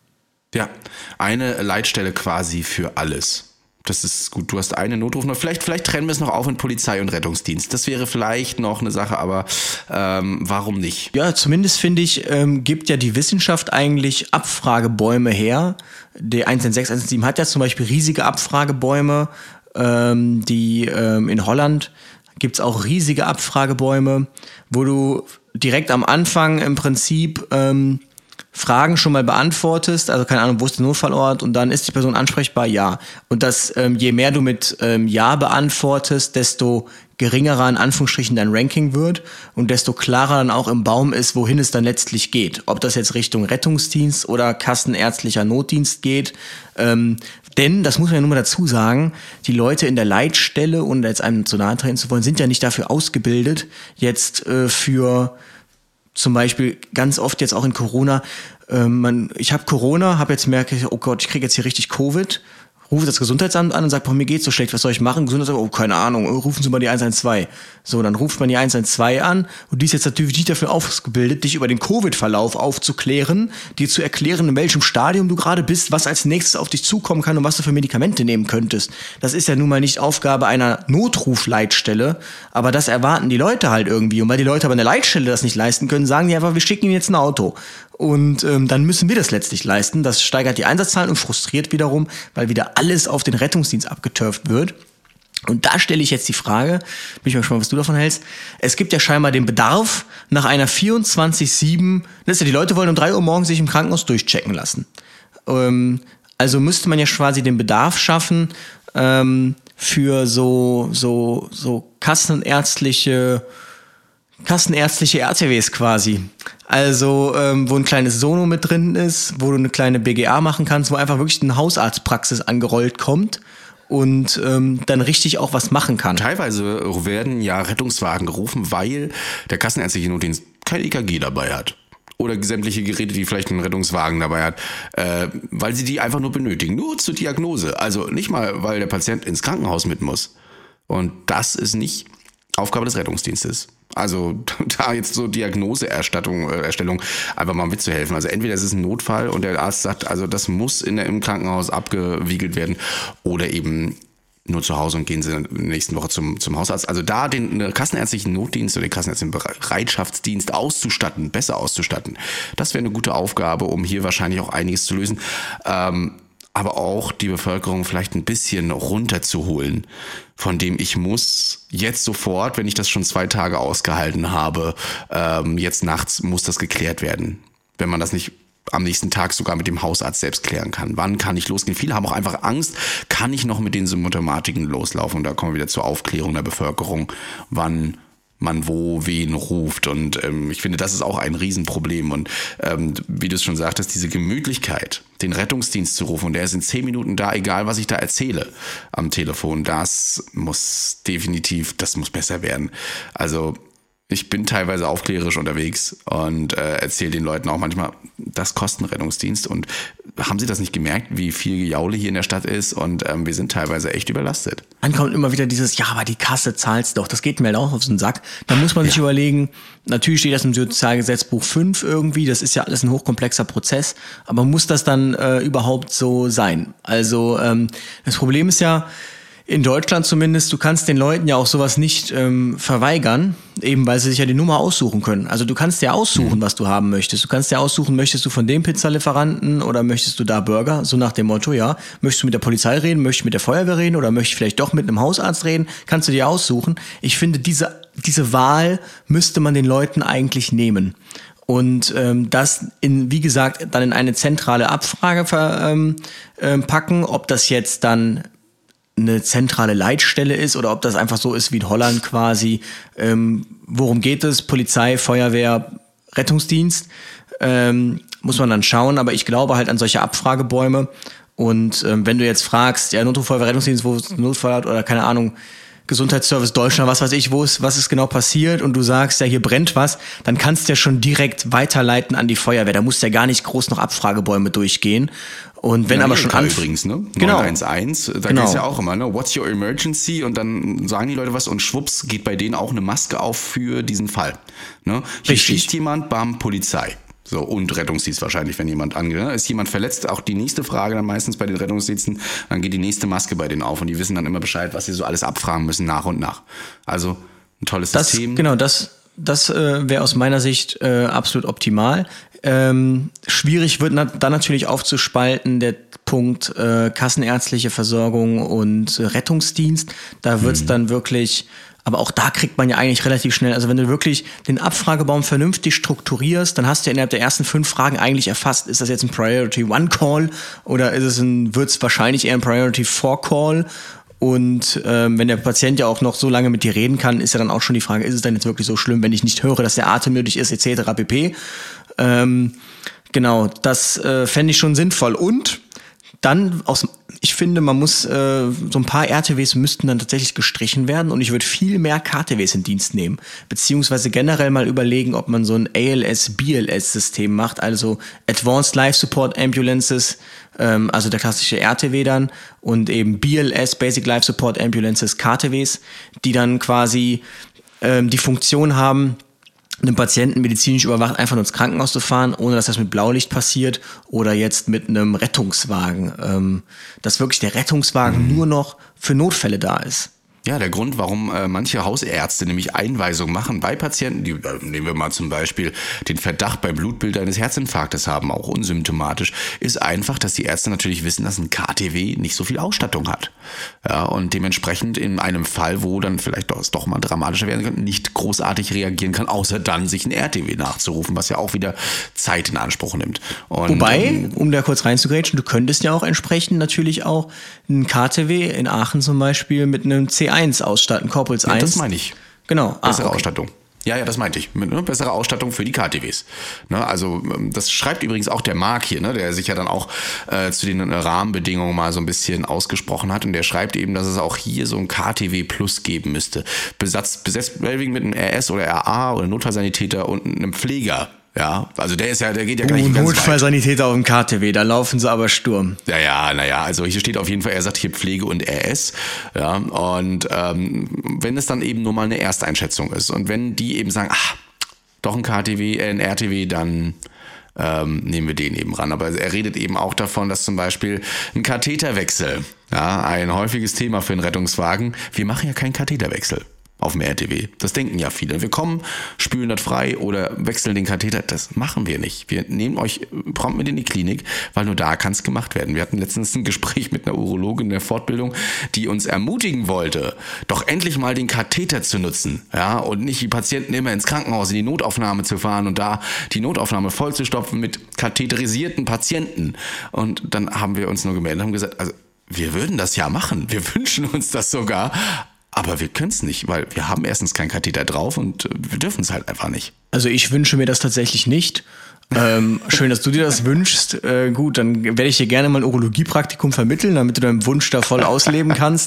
Ja, eine Leitstelle quasi für alles. Das ist gut. Du hast eine Notrufnummer. Vielleicht, vielleicht trennen wir es noch auf in Polizei und Rettungsdienst. Das wäre vielleicht noch eine Sache, aber ähm, warum nicht? Ja, zumindest finde ich, ähm, gibt ja die Wissenschaft eigentlich Abfragebäume her. Der eins eins sechs, eins eins sieben hat ja zum Beispiel riesige Abfragebäume. Ähm, die ähm, in Holland gibt es auch riesige Abfragebäume, wo du direkt am Anfang im Prinzip ähm, Fragen schon mal beantwortest, also keine Ahnung, wo ist der Notfallort und dann ist die Person ansprechbar, ja. Und das, ähm, je mehr du mit ähm, Ja beantwortest, desto geringerer in Anführungsstrichen dein Ranking wird und desto klarer dann auch im Baum ist, wohin es dann letztlich geht. Ob das jetzt Richtung Rettungsdienst oder kassenärztlicher Notdienst geht. Ähm, denn, das muss man ja nur mal dazu sagen, die Leute in der Leitstelle, ohne jetzt einem zu nahe treten zu wollen, sind ja nicht dafür ausgebildet, jetzt äh, für zum Beispiel ganz oft jetzt auch in Corona, äh, man, ich habe Corona, habe jetzt merke ich, oh Gott, ich kriege jetzt hier richtig Covid, rufe das Gesundheitsamt an und sage, mir geht's so schlecht, was soll ich machen? Gesundheitsamt, oh, keine Ahnung, rufen Sie mal die eins eins zwei. So, dann ruft man die eins eins zwei an und die ist jetzt natürlich nicht dafür ausgebildet, dich über den Covid-Verlauf aufzuklären, dir zu erklären, in welchem Stadium du gerade bist, was als nächstes auf dich zukommen kann und was du für Medikamente nehmen könntest. Das ist ja nun mal nicht Aufgabe einer Notrufleitstelle, aber das erwarten die Leute halt irgendwie. Und weil die Leute aber eine Leitstelle das nicht leisten können, sagen die einfach, wir schicken ihnen jetzt ein Auto. Und ähm, dann müssen wir das letztlich leisten. Das steigert die Einsatzzahlen und frustriert wiederum, weil wieder alles auf den Rettungsdienst abgeturft wird. Und da stelle ich jetzt die Frage, bin ich mal gespannt, was du davon hältst. Es gibt ja scheinbar den Bedarf nach einer vierundzwanzig sieben, das ist ja, die Leute wollen um drei Uhr morgens sich im Krankenhaus durchchecken lassen. Ähm, also müsste man ja quasi den Bedarf schaffen ähm, für so, so, so kassenärztliche kassenärztliche R T Ws quasi. Also, ähm, wo ein kleines Sono mit drin ist, wo du eine kleine B G A machen kannst, wo einfach wirklich eine Hausarztpraxis angerollt kommt und ähm, dann richtig auch was machen kann. Teilweise werden ja Rettungswagen gerufen, weil der kassenärztliche Notdienst kein E K G dabei hat. Oder sämtliche Geräte, die vielleicht einen Rettungswagen dabei hat, äh, weil sie die einfach nur benötigen. Nur zur Diagnose. Also nicht mal, weil der Patient ins Krankenhaus mit muss. Und das ist nicht Aufgabe des Rettungsdienstes. Also da jetzt so Diagnoseerstattung, äh, Erstellung einfach mal mitzuhelfen. Also entweder es ist ein Notfall und der Arzt sagt, also das muss in der, im Krankenhaus abgewiegelt werden oder eben nur zu Hause und gehen sie in der nächsten Woche zum, zum Hausarzt. Also da den, den kassenärztlichen Notdienst oder den kassenärztlichen Bereitschaftsdienst auszustatten, besser auszustatten, das wäre eine gute Aufgabe, um hier wahrscheinlich auch einiges zu lösen. Ähm, aber auch die Bevölkerung vielleicht ein bisschen runterzuholen, von dem ich muss jetzt sofort, wenn ich das schon zwei Tage ausgehalten habe, ähm, jetzt nachts muss das geklärt werden. Wenn man das nicht am nächsten Tag sogar mit dem Hausarzt selbst klären kann. Wann kann ich losgehen? Viele haben auch einfach Angst, kann ich noch mit den Symptomatiken loslaufen? Und da kommen wir wieder zur Aufklärung der Bevölkerung, wann man wo wen ruft. Und ähm, ich finde, das ist auch ein Riesenproblem. Und ähm, wie du es schon sagtest, diese Gemütlichkeit, den Rettungsdienst zu rufen, und der ist in zehn Minuten da, egal was ich da erzähle am Telefon, das muss definitiv, das muss besser werden. Also ich bin teilweise aufklärerisch unterwegs und äh, erzähle den Leuten auch manchmal, das kostet einen Rettungsdienst. Und haben sie das nicht gemerkt, wie viel Gejaule hier in der Stadt ist? Und ähm, wir sind teilweise echt überlastet. Dann kommt immer wieder dieses, ja, aber die Kasse zahlt's doch. Das geht mir halt auch auf den Sack. Da muss man sich ja überlegen, natürlich steht das im Sozialgesetzbuch fünf irgendwie, das ist ja alles ein hochkomplexer Prozess, aber muss das dann äh, überhaupt so sein? Also ähm, das Problem ist ja, in Deutschland zumindest, du kannst den Leuten ja auch sowas nicht ähm, verweigern, eben weil sie sich ja die Nummer aussuchen können. Also du kannst ja aussuchen, mhm. was du haben möchtest. Du kannst ja aussuchen, möchtest du von dem Pizzalieferanten oder möchtest du da Burger? So nach dem Motto, ja, möchtest du mit der Polizei reden, möchtest du mit der Feuerwehr reden oder möchtest du vielleicht doch mit einem Hausarzt reden? Kannst du dir aussuchen. Ich finde, diese, diese Wahl müsste man den Leuten eigentlich nehmen. Und ähm, das, in, wie gesagt, dann in eine zentrale Abfrage ver, ähm, äh, packen, ob das jetzt dann eine zentrale Leitstelle ist oder ob das einfach so ist wie in Holland quasi. Ähm, worum geht es? Polizei, Feuerwehr, Rettungsdienst. Ähm, muss man dann schauen, aber ich glaube halt an solche Abfragebäume. Und ähm, wenn du jetzt fragst, ja, Notruf, Feuerwehr, Rettungsdienst, wo es einen Notfall hat oder keine Ahnung, Gesundheitsservice Deutschland, was weiß ich, wo ist, was ist genau passiert und du sagst, ja, hier brennt was, dann kannst du ja schon direkt weiterleiten an die Feuerwehr. Da musst du ja gar nicht groß noch Abfragebäume durchgehen. Und wenn ja, aber schon an übrigens, ne? Genau. neun eins eins, da Genau. geht's ja auch immer, ne? What's your emergency? Und dann sagen die Leute was und schwupps geht bei denen auch eine Maske auf für diesen Fall. Ne? Hier Richtig. schießt jemand, bam, Polizei. So, und Rettungsdienst wahrscheinlich, wenn jemand angeht. Ist jemand verletzt? Auch die nächste Frage dann meistens bei den Rettungsdiensten, dann geht die nächste Maske bei denen auf und die wissen dann immer Bescheid, was sie so alles abfragen müssen nach und nach. Also ein tolles das, System. Genau, das, das äh, wäre aus meiner Sicht äh, absolut optimal. Ähm, schwierig wird na- dann natürlich aufzuspalten der Punkt äh, kassenärztliche Versorgung und äh, Rettungsdienst. Da wird's mhm. dann wirklich, aber auch da kriegt man ja eigentlich relativ schnell, also wenn du wirklich den Abfragebaum vernünftig strukturierst, dann hast du ja innerhalb der ersten fünf Fragen eigentlich erfasst, ist das jetzt ein Priority One Call oder ist es ein, wird's wahrscheinlich eher ein Priority Four Call? Und ähm, wenn der Patient ja auch noch so lange mit dir reden kann, ist ja dann auch schon die Frage, ist es denn jetzt wirklich so schlimm, wenn ich nicht höre, dass der Atem nötig ist, et cetera pp. Ähm, genau, das äh, fände ich schon sinnvoll. Und dann, aus, ich finde, man muss, äh, so ein paar R T Ws müssten dann tatsächlich gestrichen werden und ich würde viel mehr K T Ws in Dienst nehmen. Beziehungsweise generell mal überlegen, ob man so ein A L S-B L S-System macht, also Advanced Life Support Ambulances, ähm, also der klassische R T W dann, und eben B L S, Basic Life Support Ambulances, K T Ws, die dann quasi ähm, die Funktion haben, einem Patienten medizinisch überwacht einfach nur ins Krankenhaus zu fahren, ohne dass das mit Blaulicht passiert oder jetzt mit einem Rettungswagen. Ähm, dass wirklich der Rettungswagen mhm. nur noch für Notfälle da ist. Ja, der Grund, warum äh, manche Hausärzte nämlich Einweisungen machen bei Patienten, die, äh, nehmen wir mal zum Beispiel den Verdacht beim Blutbild eines Herzinfarktes haben, auch unsymptomatisch, ist einfach, dass die Ärzte natürlich wissen, dass ein K T W nicht so viel Ausstattung hat. Ja, und dementsprechend in einem Fall, wo dann vielleicht doch, es doch mal dramatischer werden kann, nicht großartig reagieren kann, außer dann sich ein R T W nachzurufen, was ja auch wieder Zeit in Anspruch nimmt. Und, Wobei, ähm, um da kurz reinzugrätschen, du könntest ja auch entsprechend natürlich auch ein K T W in Aachen zum Beispiel mit einem C eins ausstatten, Corpuls ja, eins. das meine ich. Genau. Bessere ah, okay. Ausstattung. Ja, ja, das meinte ich. Mit, ne, bessere Ausstattung für die K T Ws. Ne, also das schreibt übrigens auch der Marc hier, ne, der sich ja dann auch äh, zu den Rahmenbedingungen mal so ein bisschen ausgesprochen hat. Und der schreibt eben, dass es auch hier so ein K T W Plus geben müsste. Besatz, besetzt mit einem R S oder R A oder Notfallsanitäter und einem Pfleger. Ja, also der ist ja, der geht ja gar nicht uh, ganz weit. Notfallsanitäter auf dem K T W, da laufen sie aber Sturm. Ja, ja, naja, also hier steht auf jeden Fall, er sagt hier Pflege und R S, ja, und ähm, wenn es dann eben nur mal eine Ersteinschätzung ist und wenn die eben sagen, ach, doch ein K T W, äh, ein R T W, dann ähm, nehmen wir den eben ran. Aber er redet eben auch davon, dass zum Beispiel ein Katheterwechsel, ja, ein häufiges Thema für einen Rettungswagen, wir machen ja keinen Katheterwechsel auf dem R T W. Das denken ja viele. Wir kommen, spülen das frei oder wechseln den Katheter. Das machen wir nicht. Wir nehmen euch prompt mit in die Klinik, weil nur da kann es gemacht werden. Wir hatten letztens ein Gespräch mit einer Urologin in der Fortbildung, die uns ermutigen wollte, doch endlich mal den Katheter zu nutzen, ja, und nicht die Patienten immer ins Krankenhaus, in die Notaufnahme zu fahren und da die Notaufnahme vollzustopfen mit katheterisierten Patienten. Und dann haben wir uns nur gemeldet und haben gesagt, also wir würden das ja machen. Wir wünschen uns das sogar. Aber wir können es nicht, weil wir haben erstens keinen Katheter drauf und wir dürfen es halt einfach nicht. Also ich wünsche mir das tatsächlich nicht. ähm, schön, dass du dir das wünschst. Äh, gut, dann werde ich dir gerne mal ein Urologiepraktikum vermitteln, damit du deinen Wunsch da voll ausleben kannst.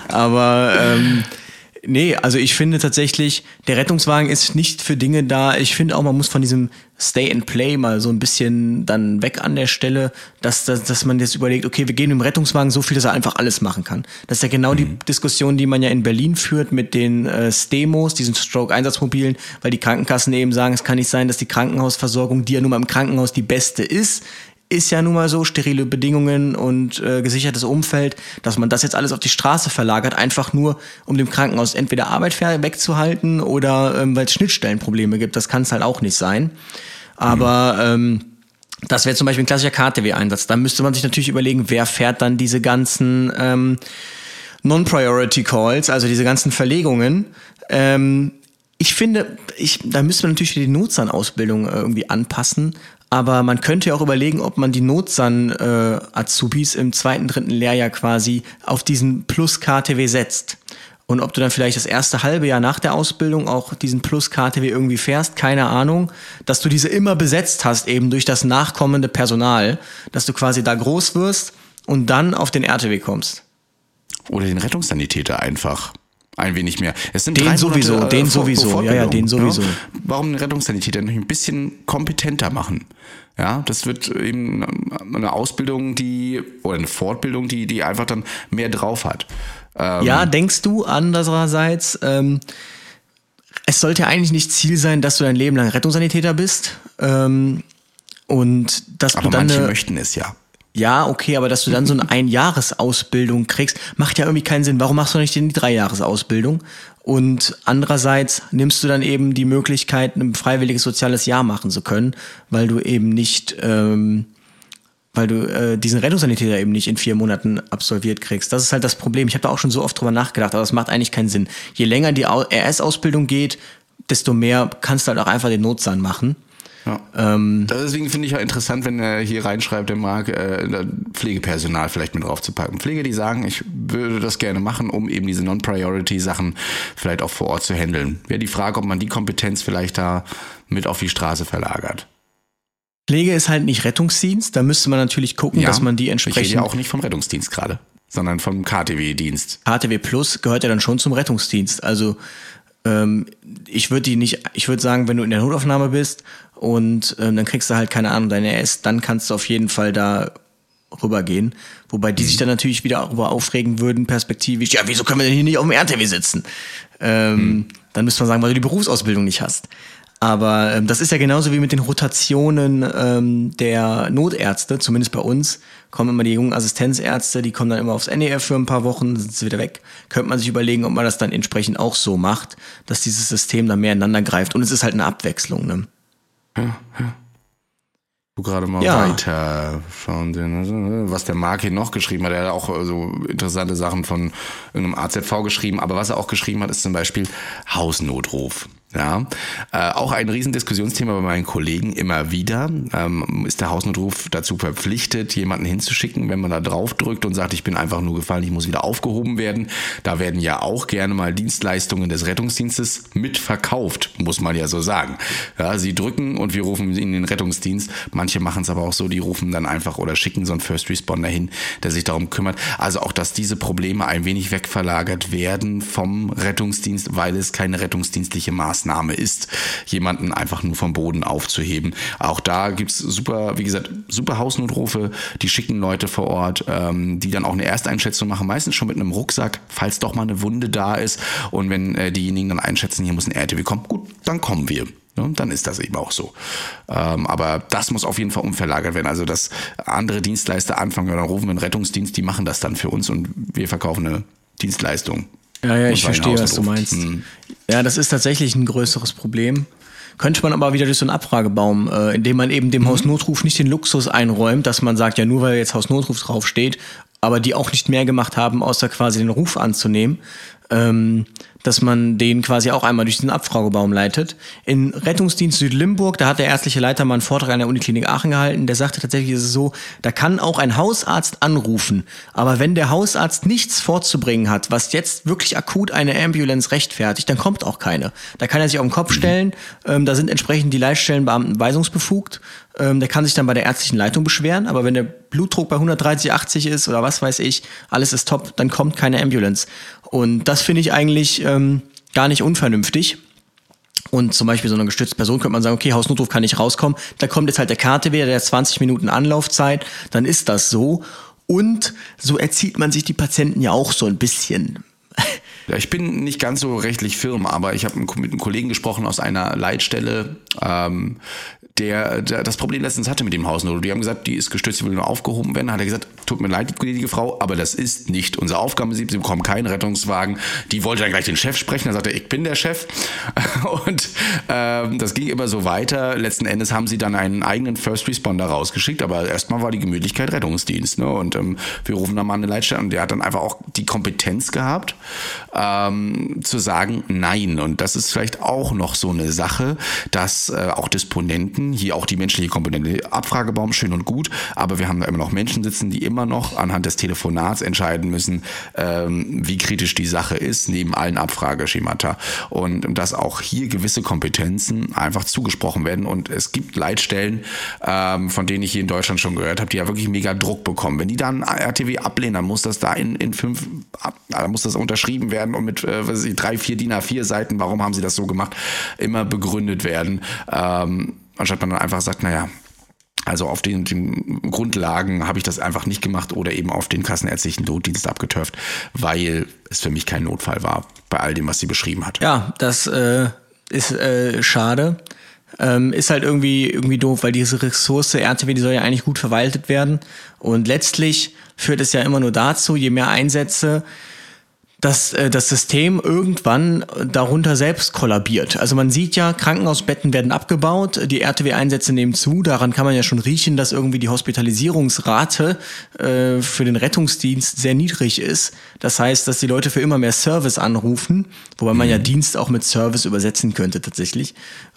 Aber ähm, nee, also ich finde tatsächlich, der Rettungswagen ist nicht für Dinge da. Ich finde auch, man muss von diesem Stay and Play mal so ein bisschen dann weg an der Stelle, dass, dass, dass man jetzt überlegt, okay, wir geben dem Rettungswagen so viel, dass er einfach alles machen kann. Das ist ja genau mhm. die Diskussion, die man ja in Berlin führt mit den äh, Stemos, diesen Stroke-Einsatzmobilen, weil die Krankenkassen eben sagen, es kann nicht sein, dass die Krankenhausversorgung, die ja nun mal im Krankenhaus die beste ist, ist ja nun mal so, sterile Bedingungen und äh, gesichertes Umfeld, dass man das jetzt alles auf die Straße verlagert, einfach nur, um dem Krankenhaus entweder Arbeit wegzuhalten oder ähm, weil es Schnittstellenprobleme gibt. Das kann es halt auch nicht sein. Aber mhm. ähm, das wäre zum Beispiel ein klassischer K T W-Einsatz. Da müsste man sich natürlich überlegen, wer fährt dann diese ganzen ähm, Non-Priority Calls, also diese ganzen Verlegungen. Ähm, ich finde, ich, da müsste man natürlich die Notzahnausbildung irgendwie anpassen. Aber man könnte ja auch überlegen, ob man die Notsan-Azubis äh, im zweiten, dritten Lehrjahr quasi auf diesen Plus-K T W setzt. Und ob du dann vielleicht das erste halbe Jahr nach der Ausbildung auch diesen Plus-K T W irgendwie fährst, keine Ahnung. Dass du diese immer besetzt hast, eben durch das nachkommende Personal. Dass du quasi da groß wirst und dann auf den R T W kommst. Oder den Rettungssanitäter einfach. Ein wenig mehr. Es sind den drei sowieso, Monate, äh, den sowieso, ja, ja, den sowieso. Ja? Warum den Rettungssanitäter noch ein bisschen kompetenter machen? Ja, das wird eben eine Ausbildung, die, oder eine Fortbildung, die, die einfach dann mehr drauf hat. Ähm, ja, denkst du andererseits, ähm, es sollte eigentlich nicht Ziel sein, dass du dein Leben lang Rettungssanitäter bist, ähm, und dass aber du dann manche eine, möchten es ja. Ja, okay, aber dass du dann so eine Einjahresausbildung kriegst, macht ja irgendwie keinen Sinn. Warum machst du nicht die Dreijahresausbildung? Und andererseits nimmst du dann eben die Möglichkeit, ein freiwilliges soziales Jahr machen zu können, weil du eben nicht, ähm, weil du äh, diesen Rettungssanitäter eben nicht in vier Monaten absolviert kriegst. Das ist halt das Problem. Ich habe da auch schon so oft drüber nachgedacht, aber das macht eigentlich keinen Sinn. Je länger die R S-Ausbildung geht, desto mehr kannst du halt auch einfach den Notsan machen. Ja. Ähm, Deswegen finde ich ja interessant, wenn er hier reinschreibt, der mag äh, Pflegepersonal vielleicht mit draufzupacken. Pflege, die sagen, ich würde das gerne machen, um eben diese Non-Priority-Sachen vielleicht auch vor Ort zu handeln. Wäre die Frage, ob man die Kompetenz vielleicht da mit auf die Straße verlagert. Pflege ist halt nicht Rettungsdienst, da müsste man natürlich gucken, ja, dass man die entsprechend... Ich rede ja auch nicht vom Rettungsdienst gerade, sondern vom K T W-Dienst. K T W Plus gehört ja dann schon zum Rettungsdienst, also ähm, ich würde die nicht, ich würde sagen, wenn du in der Notaufnahme bist und ähm, dann kriegst du halt, keine Ahnung, deine R S, dann kannst du auf jeden Fall da rübergehen. Wobei die mhm. sich dann natürlich wieder darüber aufregen würden, perspektivisch, ja, wieso können wir denn hier nicht auf dem R T W sitzen? Ähm, mhm. Dann müsste man sagen, weil du die Berufsausbildung nicht hast. Aber ähm, das ist ja genauso wie mit den Rotationen ähm, der Notärzte, zumindest bei uns, kommen immer die jungen Assistenzärzte, die kommen dann immer aufs N E F für ein paar Wochen, sind sie wieder weg. Könnte man sich überlegen, ob man das dann entsprechend auch so macht, dass dieses System dann mehr ineinander greift. Und es ist halt eine Abwechslung, ne? Ja, ja. Du gerade mal ja. weiter schauen, was der Mark hier noch geschrieben hat. Er hat auch so interessante Sachen von irgendeinem A Z V geschrieben, aber was er auch geschrieben hat, ist zum Beispiel Hausnotruf. Ja, äh, auch ein Riesendiskussionsthema bei meinen Kollegen immer wieder. Ähm, ist der Hausnotruf dazu verpflichtet, jemanden hinzuschicken, wenn man da drauf drückt und sagt, ich bin einfach nur gefallen, ich muss wieder aufgehoben werden. Da werden ja auch gerne mal Dienstleistungen des Rettungsdienstes mitverkauft, muss man ja so sagen. Ja, sie drücken und wir rufen in den Rettungsdienst. Manche machen es aber auch so, die rufen dann einfach oder schicken so einen First Responder hin, der sich darum kümmert. Also auch, dass diese Probleme ein wenig wegverlagert werden vom Rettungsdienst, weil es keine rettungsdienstliche Maßnahme ist, jemanden einfach nur vom Boden aufzuheben. Auch da gibt's super, wie gesagt, super Hausnotrufe, die schicken Leute vor Ort, ähm, die dann auch eine Ersteinschätzung machen, meistens schon mit einem Rucksack, falls doch mal eine Wunde da ist. Und wenn äh, diejenigen dann einschätzen, hier muss ein R T W kommen, gut, dann kommen wir. Ja, dann ist das eben auch so. Ähm, aber das muss auf jeden Fall umverlagert werden. Also, dass andere Dienstleister anfangen, dann rufen wir einen Rettungsdienst, die machen das dann für uns und wir verkaufen eine Dienstleistung. Ja, ja, ich verstehe, was du meinst. Hm. Ja, das ist tatsächlich ein größeres Problem. Könnte man aber wieder durch so einen Abfragebaum, äh, indem man eben dem mhm. Hausnotruf nicht den Luxus einräumt, dass man sagt, ja, nur weil jetzt Hausnotruf draufsteht, aber die auch nicht mehr gemacht haben, außer quasi den Ruf anzunehmen, ähm, dass man den quasi auch einmal durch diesen Abfragebaum leitet. In Rettungsdienst Südlimburg, da hat der ärztliche Leiter mal einen Vortrag an der Uniklinik Aachen gehalten, der sagte tatsächlich, ist es so, da kann auch ein Hausarzt anrufen, aber wenn der Hausarzt nichts vorzubringen hat, was jetzt wirklich akut eine Ambulance rechtfertigt, dann kommt auch keine. Da kann er sich auf den Kopf stellen, ähm, da sind entsprechend die Leitstellenbeamten weisungsbefugt, ähm, der kann sich dann bei der ärztlichen Leitung beschweren, aber wenn der Blutdruck bei hundertdreißig, achtzig ist oder was weiß ich, alles ist top, dann kommt keine Ambulance. Und das finde ich eigentlich ähm, gar nicht unvernünftig. Und zum Beispiel so eine gestützte Person könnte man sagen, okay, Hausnotruf kann nicht rauskommen. Da kommt jetzt halt der K T W, der hat zwanzig Minuten Anlaufzeit, dann ist das so. Und so erzieht man sich die Patienten ja auch so ein bisschen. Ja, ich bin nicht ganz so rechtlich firm, aber ich habe mit einem Kollegen gesprochen aus einer Leitstelle, ähm, der, der das Problem letztens hatte mit dem Hausnotruf. Die haben gesagt, die ist gestützt, die will nur aufgehoben werden. Hat er gesagt, tut mir leid, gnädige Frau, aber das ist nicht unsere Aufgabe. Sie bekommen keinen Rettungswagen. Die wollte dann gleich den Chef sprechen. Dann sagte er, ich bin der Chef. Und ähm, das ging immer so weiter. Letzten Endes haben sie dann einen eigenen First Responder rausgeschickt. Aber erstmal war die Gemütlichkeit Rettungsdienst. Ne? Und ähm, wir rufen dann mal eine Leitstelle. Und der hat dann einfach auch die Kompetenz gehabt, ähm, zu sagen, nein. Und das ist vielleicht auch noch so eine Sache, dass äh, auch Disponenten Komponenten, hier auch die menschliche Komponente, Abfragebaum, schön und gut, aber wir haben da immer noch Menschen sitzen, die immer noch anhand des Telefonats entscheiden müssen, ähm, wie kritisch die Sache ist, neben allen Abfrageschemata. Und dass auch hier gewisse Kompetenzen einfach zugesprochen werden. Und es gibt Leitstellen, ähm, von denen ich hier in Deutschland schon gehört habe, die ja wirklich mega Druck bekommen. Wenn die dann R T W ablehnen, dann muss das da in, in fünf, da muss das unterschrieben werden und mit äh, was weiß ich, drei, vier D I N A vier Seiten, warum haben sie das so gemacht, immer begründet werden. Ähm, anstatt man dann einfach sagt, naja, also auf den, den Grundlagen habe ich das einfach nicht gemacht oder eben auf den kassenärztlichen Notdienst abgeturft, weil es für mich kein Notfall war, bei all dem, was sie beschrieben hat. Ja, das äh, ist äh, schade. Ähm, ist halt irgendwie irgendwie doof, weil diese Ressource R T W, die soll ja eigentlich gut verwaltet werden. Und letztlich führt es ja immer nur dazu, je mehr Einsätze, dass äh, das System irgendwann darunter selbst kollabiert. Also man sieht ja, Krankenhausbetten werden abgebaut, die R T W-Einsätze nehmen zu. Daran kann man ja schon riechen, dass irgendwie die Hospitalisierungsrate äh, für den Rettungsdienst sehr niedrig ist. Das heißt, dass die Leute für immer mehr Service anrufen, wobei man ja Dienst auch mit Service übersetzen könnte tatsächlich.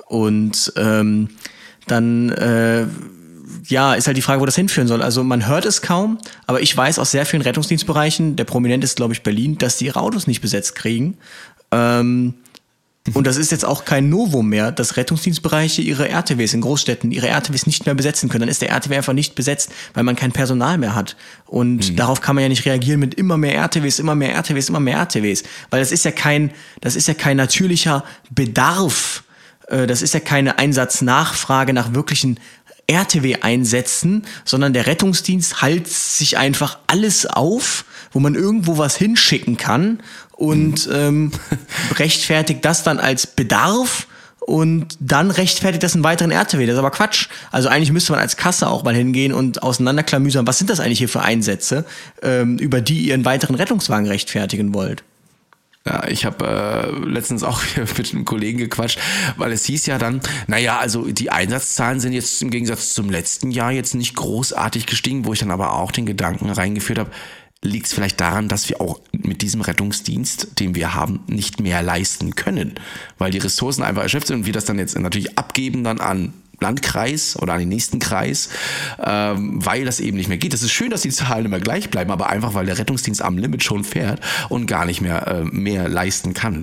Und ähm, dann äh, ja, ist halt die Frage, wo das hinführen soll. Also man hört es kaum, aber ich weiß aus sehr vielen Rettungsdienstbereichen, der prominent ist, glaube ich, Berlin, dass die ihre Autos nicht besetzt kriegen. Ähm, und das ist jetzt auch kein Novum mehr, dass Rettungsdienstbereiche ihre R T Ws in Großstädten, ihre R T Ws nicht mehr besetzen können. Dann ist der R T W einfach nicht besetzt, weil man kein Personal mehr hat. Und mhm. darauf kann man ja nicht reagieren mit immer mehr R T Ws, immer mehr R T Ws, immer mehr R T Ws. Weil das ist ja kein, das ist ja kein natürlicher Bedarf. Das ist ja keine Einsatznachfrage nach wirklichen R T W-Einsätzen, sondern der Rettungsdienst hält sich einfach alles auf, wo man irgendwo was hinschicken kann und ähm, rechtfertigt das dann als Bedarf und dann rechtfertigt das einen weiteren R T W. Das ist aber Quatsch. Also eigentlich müsste man als Kasse auch mal hingehen und auseinanderklamüsern, was sind das eigentlich hier für Einsätze, ähm, über die ihr einen weiteren Rettungswagen rechtfertigen wollt. Ja, ich habe äh, letztens auch mit einem Kollegen gequatscht, weil es hieß ja dann, naja, also die Einsatzzahlen sind jetzt im Gegensatz zum letzten Jahr jetzt nicht großartig gestiegen, wo ich dann aber auch den Gedanken reingeführt habe, liegt es vielleicht daran, dass wir auch mit diesem Rettungsdienst, den wir haben, nicht mehr leisten können, weil die Ressourcen einfach erschöpft sind und wir das dann jetzt natürlich abgeben dann an Landkreis oder an den nächsten Kreis, ähm, weil das eben nicht mehr geht. Das ist schön, dass die Zahlen immer gleich bleiben, aber einfach, weil der Rettungsdienst am Limit schon fährt und gar nicht mehr äh, mehr leisten kann.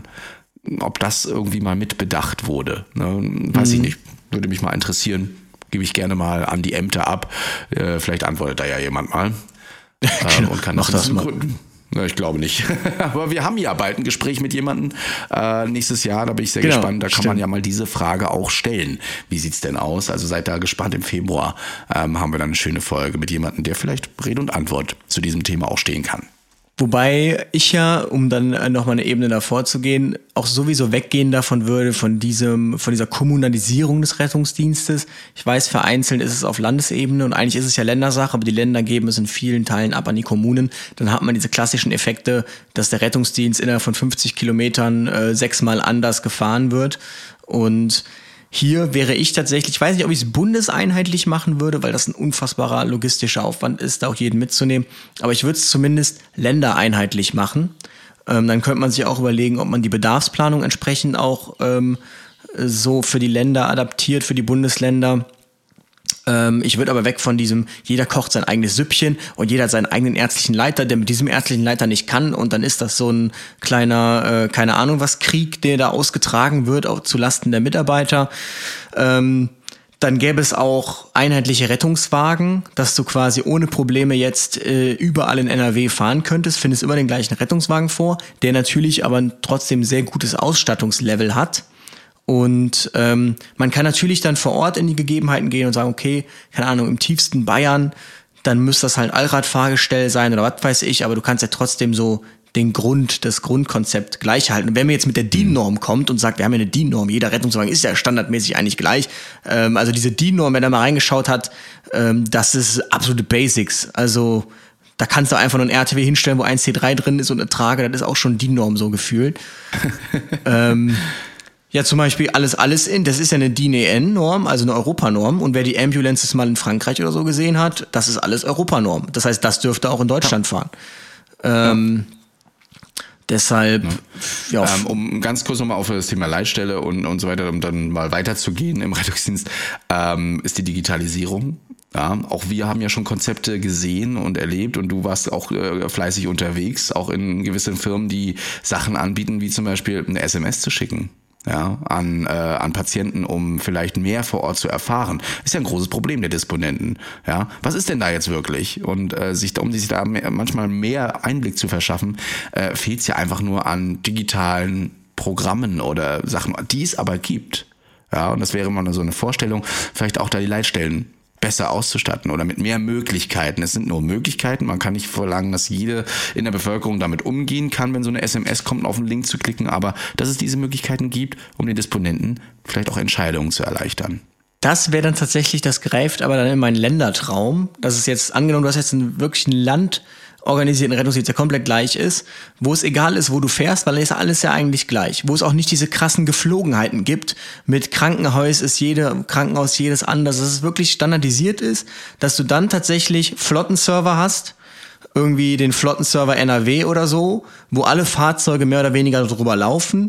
Ob das irgendwie mal mit bedacht wurde, ne? Weiß mhm. ich nicht. Würde mich mal interessieren. Gebe ich gerne mal an die Ämter ab. Äh, vielleicht antwortet da ja jemand mal ähm, und kann das, das begründen. Ich glaube nicht. Aber wir haben ja bald ein Gespräch mit jemandem äh, nächstes Jahr. Da bin ich sehr genau, gespannt. Da kann stimmt. man ja mal diese Frage auch stellen. Wie sieht's denn aus? Also seid da gespannt. Im Februar ähm, haben wir dann eine schöne Folge mit jemandem, der vielleicht Rede und Antwort zu diesem Thema auch stehen kann. Wobei ich ja, um dann nochmal eine Ebene davor zu gehen, auch sowieso weggehen davon würde, von diesem, von dieser Kommunalisierung des Rettungsdienstes. Ich weiß, vereinzelt ist es auf Landesebene und eigentlich ist es ja Ländersache, aber die Länder geben es in vielen Teilen ab an die Kommunen. Dann hat man diese klassischen Effekte, dass der Rettungsdienst innerhalb von fünfzig Kilometern äh, sechsmal anders gefahren wird. Und hier wäre ich tatsächlich, ich weiß nicht, ob ich es bundeseinheitlich machen würde, weil das ein unfassbarer logistischer Aufwand ist, da auch jeden mitzunehmen. Aber ich würde es zumindest ländereinheitlich machen. Ähm, dann könnte man sich auch überlegen, ob man die Bedarfsplanung entsprechend auch ähm, so für die Länder adaptiert, für die Bundesländer. Ähm, ich würde aber weg von diesem, jeder kocht sein eigenes Süppchen und jeder hat seinen eigenen ärztlichen Leiter, der mit diesem ärztlichen Leiter nicht kann und dann ist das so ein kleiner, äh, keine Ahnung was, Krieg, der da ausgetragen wird, auch zu Lasten der Mitarbeiter. Ähm, dann gäbe es auch einheitliche Rettungswagen, dass du quasi ohne Probleme jetzt äh, überall in N R W fahren könntest, findest immer den gleichen Rettungswagen vor, der natürlich aber trotzdem sehr gutes Ausstattungslevel hat. Und ähm, man kann natürlich dann vor Ort in die Gegebenheiten gehen und sagen, okay, keine Ahnung, im tiefsten Bayern, dann müsste das halt ein Allradfahrgestell sein oder was weiß ich, aber du kannst ja trotzdem so den Grund, das Grundkonzept gleich halten. Und wenn man jetzt mit der D I N-Norm kommt und sagt, wir haben ja eine D I N-Norm, jeder Rettungswagen ist ja standardmäßig eigentlich gleich, ähm, also diese D I N-Norm, wenn da mal reingeschaut hat, ähm, das ist absolute Basics, also da kannst du einfach nur ein R T W hinstellen, wo eins T drei drin ist und eine Trage, das ist auch schon D I N-Norm so gefühlt. ähm, Ja, zum Beispiel alles, alles in, das ist ja eine D I N E N-Norm, also eine Europanorm. Und wer die Ambulances mal in Frankreich oder so gesehen hat, das ist alles Europanorm. Das heißt, das dürfte auch in Deutschland ja. fahren. Ähm, Deshalb, ja. ja ähm, um ganz kurz nochmal auf das Thema Leitstelle und, und so weiter, um dann mal weiterzugehen im Rettungsdienst, ähm, ist die Digitalisierung. Ja, auch wir haben ja schon Konzepte gesehen und erlebt und du warst auch äh, fleißig unterwegs, auch in gewissen Firmen, die Sachen anbieten, wie zum Beispiel eine S M S zu schicken. Ja, an, äh, an Patienten, um vielleicht mehr vor Ort zu erfahren. Ist ja ein großes Problem der Disponenten. Ja, was ist denn da jetzt wirklich? Und äh, sich, um sich da mehr, manchmal mehr Einblick zu verschaffen, äh, fehlt es ja einfach nur an digitalen Programmen oder Sachen, die es aber gibt. Ja, und das wäre mal so eine Vorstellung, vielleicht auch da die Leitstellen besser auszustatten oder mit mehr Möglichkeiten. Es sind nur Möglichkeiten. Man kann nicht verlangen, dass jede in der Bevölkerung damit umgehen kann, wenn so eine S M S kommt, auf einen Link zu klicken, aber dass es diese Möglichkeiten gibt, um den Disponenten vielleicht auch Entscheidungen zu erleichtern. Das wäre dann tatsächlich, das greift aber dann in meinen Ländertraum. Das ist jetzt, angenommen, du hast jetzt einen wirklichen Land organisierten Rettungsdienst, der komplett gleich ist, wo es egal ist, wo du fährst, weil es ist alles ja eigentlich gleich, wo es auch nicht diese krassen Geflogenheiten gibt, mit Krankenhaus ist jede, Krankenhaus jedes anders, dass es wirklich standardisiert ist, dass du dann tatsächlich Flottenserver hast, irgendwie den Flottenserver N R W oder so, wo alle Fahrzeuge mehr oder weniger drüber laufen.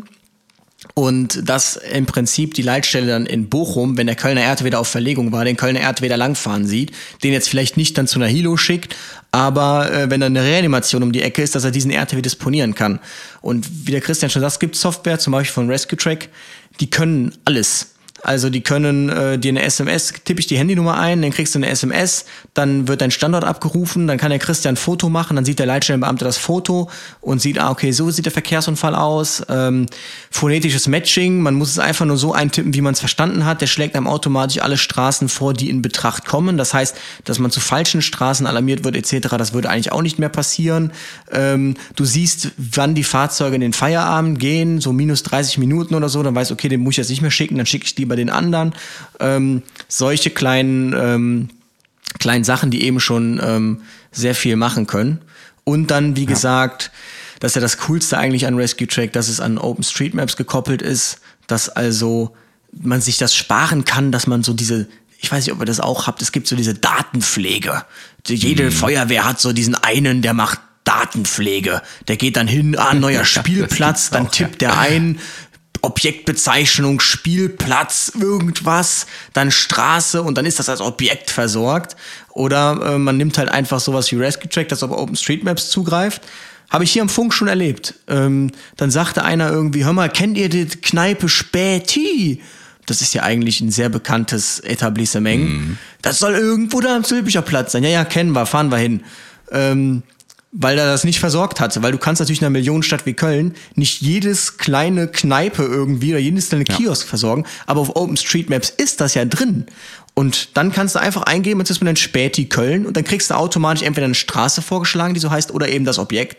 Und dass im Prinzip die Leitstelle dann in Bochum, wenn der Kölner R T W da auf Verlegung war, den Kölner R T W da langfahren sieht, den jetzt vielleicht nicht dann zu einer Hilo schickt, aber äh, wenn dann eine Reanimation um die Ecke ist, dass er diesen R T W disponieren kann. Und wie der Christian schon sagt, es gibt Software, zum Beispiel von Rescue Track, die können alles. Also die können äh, dir eine S M S, tippe ich die Handynummer ein, dann kriegst du eine S M S, dann wird dein Standort abgerufen, dann kann der Christian ein Foto machen, dann sieht der Leitstellenbeamte das Foto und sieht, ah okay, so sieht der Verkehrsunfall aus. Ähm, phonetisches Matching, man muss es einfach nur so eintippen, wie man es verstanden hat. Der schlägt einem automatisch alle Straßen vor, die in Betracht kommen. Das heißt, dass man zu falschen Straßen alarmiert wird et cetera, das würde eigentlich auch nicht mehr passieren. Ähm, du siehst, wann die Fahrzeuge in den Feierabend gehen, so minus dreißig Minuten oder so, dann weißt du, okay, den muss ich jetzt nicht mehr schicken, dann schicke ich lieber den anderen. Ähm, solche kleinen, ähm, kleinen Sachen, die eben schon ähm, sehr viel machen können. Und dann, wie ja. gesagt, das ist ja das Coolste eigentlich an Rescue Track, dass es an OpenStreetMaps gekoppelt ist, dass also man sich das sparen kann, dass man so diese, ich weiß nicht, ob ihr das auch habt, es gibt so diese Datenpflege. Jede mhm. Feuerwehr hat so diesen einen, der macht Datenpflege. Der geht dann hin, ah, neuer Spielplatz, dann tippt der ein, Objektbezeichnung, Spielplatz, irgendwas, dann Straße und dann ist das als Objekt versorgt. Oder äh, man nimmt halt einfach sowas wie Rescue Track, das auf OpenStreetMaps zugreift. Habe ich hier am Funk schon erlebt. Ähm, dann sagte einer irgendwie, hör mal, kennt ihr die Kneipe Späti? Das ist ja eigentlich ein sehr bekanntes Etablissement. Mhm. Das soll irgendwo da am Zülpicher Platz sein. Ja, ja, kennen wir, fahren wir hin. Ähm, weil er das nicht versorgt hatte. Weil du kannst natürlich in einer Millionenstadt wie Köln nicht jedes kleine Kneipe irgendwie oder jedes kleine ja. Kiosk versorgen, aber auf OpenStreetMaps ist das ja drin. Und dann kannst du einfach eingeben, jetzt ist man dann Späti Köln und dann kriegst du automatisch entweder eine Straße vorgeschlagen, die so heißt, oder eben das Objekt.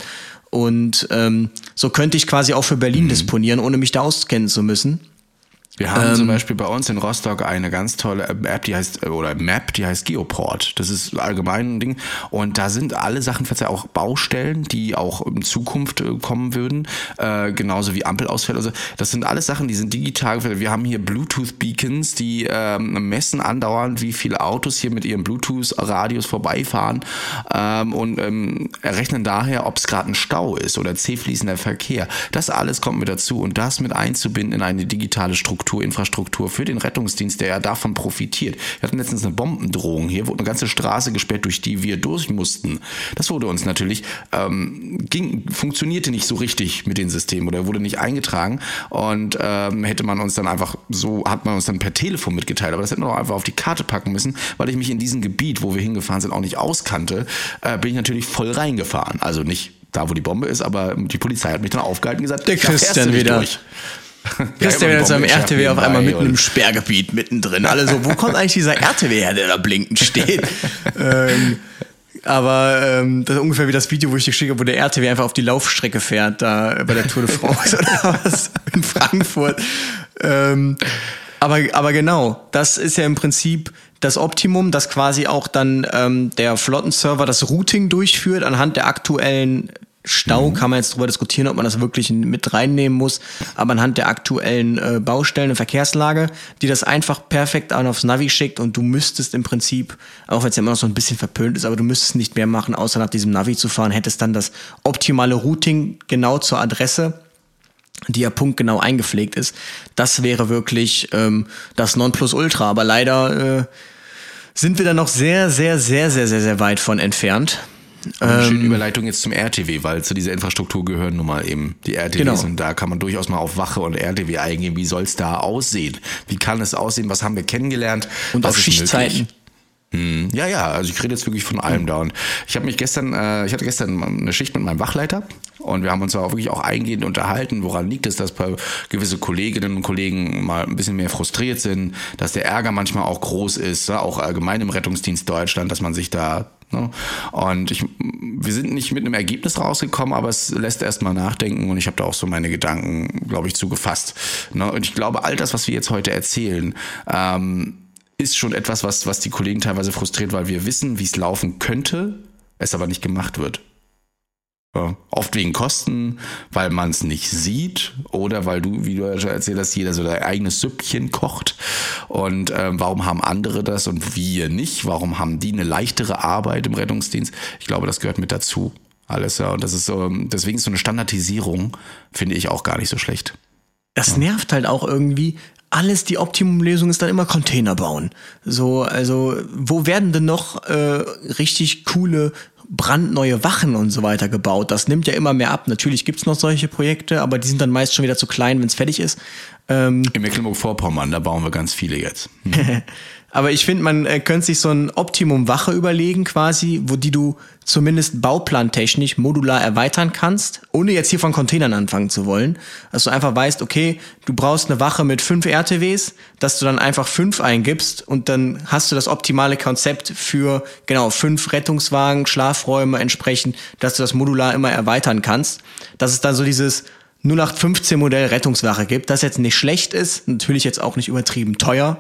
Und ähm, so könnte ich quasi auch für Berlin mhm. disponieren, ohne mich da auskennen zu müssen. Wir haben ähm, zum Beispiel bei uns in Rostock eine ganz tolle App, die heißt, oder Map, die heißt Geoport. Das ist allgemein ein Ding. Und da sind alle Sachen, verzeiht auch Baustellen, die auch in Zukunft kommen würden. Äh, genauso wie Ampelausfälle. Also das sind alles Sachen, die sind digital. Wir haben hier Bluetooth-Beacons, die ähm, messen andauernd, wie viele Autos hier mit ihrem Bluetooth-Radius vorbeifahren ähm, und ähm, errechnen daher, ob es gerade ein Stau ist oder zähfließender Verkehr. Das alles kommt mit dazu. Und das mit einzubinden in eine digitale Struktur, Infrastruktur für den Rettungsdienst, der ja davon profitiert. Wir hatten letztens eine Bombendrohung hier, wurde eine ganze Straße gesperrt, durch die wir durch mussten. Das wurde uns natürlich, ähm, ging, funktionierte nicht so richtig mit den Systemen oder wurde nicht eingetragen und ähm, hätte man uns dann einfach so, hat man uns dann per Telefon mitgeteilt, aber das hätten wir auch einfach auf die Karte packen müssen, weil ich mich in diesem Gebiet, wo wir hingefahren sind, auch nicht auskannte, äh, bin ich natürlich voll reingefahren. Also nicht da, wo die Bombe ist, aber die Polizei hat mich dann aufgehalten und gesagt, der Christian wieder. Durch. Christian ja, mit seinem R T W auf einmal mitten im Sperrgebiet, mittendrin. Alle so, wo kommt eigentlich dieser R T W her, der da blinkend steht? ähm, aber ähm, das ist ungefähr wie das Video, wo ich dir geschickt habe, wo der R T W einfach auf die Laufstrecke fährt, da bei der Tour de France oder was, in Frankfurt. Ähm, aber, aber genau, das ist ja im Prinzip das Optimum, dass quasi auch dann ähm, der Flottenserver das Routing durchführt anhand der aktuellen Stau mhm. kann man jetzt darüber diskutieren, ob man das wirklich mit reinnehmen muss, aber anhand der aktuellen äh, Baustellen und Verkehrslage, die das einfach perfekt aufs Navi schickt und du müsstest im Prinzip, auch wenn es ja immer noch so ein bisschen verpönt ist, aber du müsstest nicht mehr machen, außer nach diesem Navi zu fahren, hättest dann das optimale Routing genau zur Adresse, die ja punktgenau eingepflegt ist. Das wäre wirklich ähm, das Nonplusultra, aber leider äh, sind wir da noch sehr, sehr, sehr, sehr, sehr, sehr weit von entfernt. Eine schöne Überleitung jetzt zum R T W, weil zu dieser Infrastruktur gehören nun mal eben die R T Ws genau. Und da kann man durchaus mal auf Wache und R T W eingehen. Wie soll es da aussehen? Wie kann es aussehen? Was haben wir kennengelernt? Und was auf Schichtzeiten. Hm, ja, ja, also ich rede jetzt wirklich von allem da. Und ich habe mich gestern, äh, ich hatte gestern eine Schicht mit meinem Wachleiter und wir haben uns auch wirklich auch eingehend unterhalten, woran liegt es, dass gewisse Kolleginnen und Kollegen mal ein bisschen mehr frustriert sind, dass der Ärger manchmal auch groß ist, auch allgemein im Rettungsdienst Deutschland, dass man sich da und ich, wir sind nicht mit einem Ergebnis rausgekommen, aber es lässt erstmal nachdenken und ich habe da auch so meine Gedanken, glaube ich, zugefasst. Und ich glaube, all das, was wir jetzt heute erzählen, ähm, ist schon etwas, was, was die Kollegen teilweise frustriert, weil wir wissen, wie es laufen könnte, es aber nicht gemacht wird. Ja, oft wegen Kosten, weil man es nicht sieht oder weil du, wie du ja schon erzählt hast, jeder so sein eigenes Süppchen kocht. Und ähm, warum haben andere das und wir nicht? Warum haben die eine leichtere Arbeit im Rettungsdienst? Ich glaube, das gehört mit dazu. Alles, ja. Und das ist so, deswegen ist so eine Standardisierung, finde ich, auch gar nicht so schlecht. Das ja. nervt halt auch irgendwie. Alles, die Optimumlösung ist dann immer Container bauen. So, also, wo werden denn noch äh, richtig coole, brandneue Wachen und so weiter gebaut? Das nimmt ja immer mehr ab. Natürlich gibt's noch solche Projekte, aber die sind dann meist schon wieder zu klein, wenn es fertig ist. Ähm, In Mecklenburg-Vorpommern, da bauen wir ganz viele jetzt. Hm. Aber ich finde, man äh, könnte sich so ein Optimum Wache überlegen quasi, wo die du zumindest bauplantechnisch modular erweitern kannst, ohne jetzt hier von Containern anfangen zu wollen. Dass du einfach weißt, okay, du brauchst eine Wache mit fünf R T Ws, dass du dann einfach fünf eingibst und dann hast du das optimale Konzept für, genau, fünf Rettungswagen, Schlafräume entsprechend, dass du das modular immer erweitern kannst. Dass es dann so dieses null acht fünfzehn Modell Rettungswache gibt, das jetzt nicht schlecht ist, natürlich jetzt auch nicht übertrieben teuer,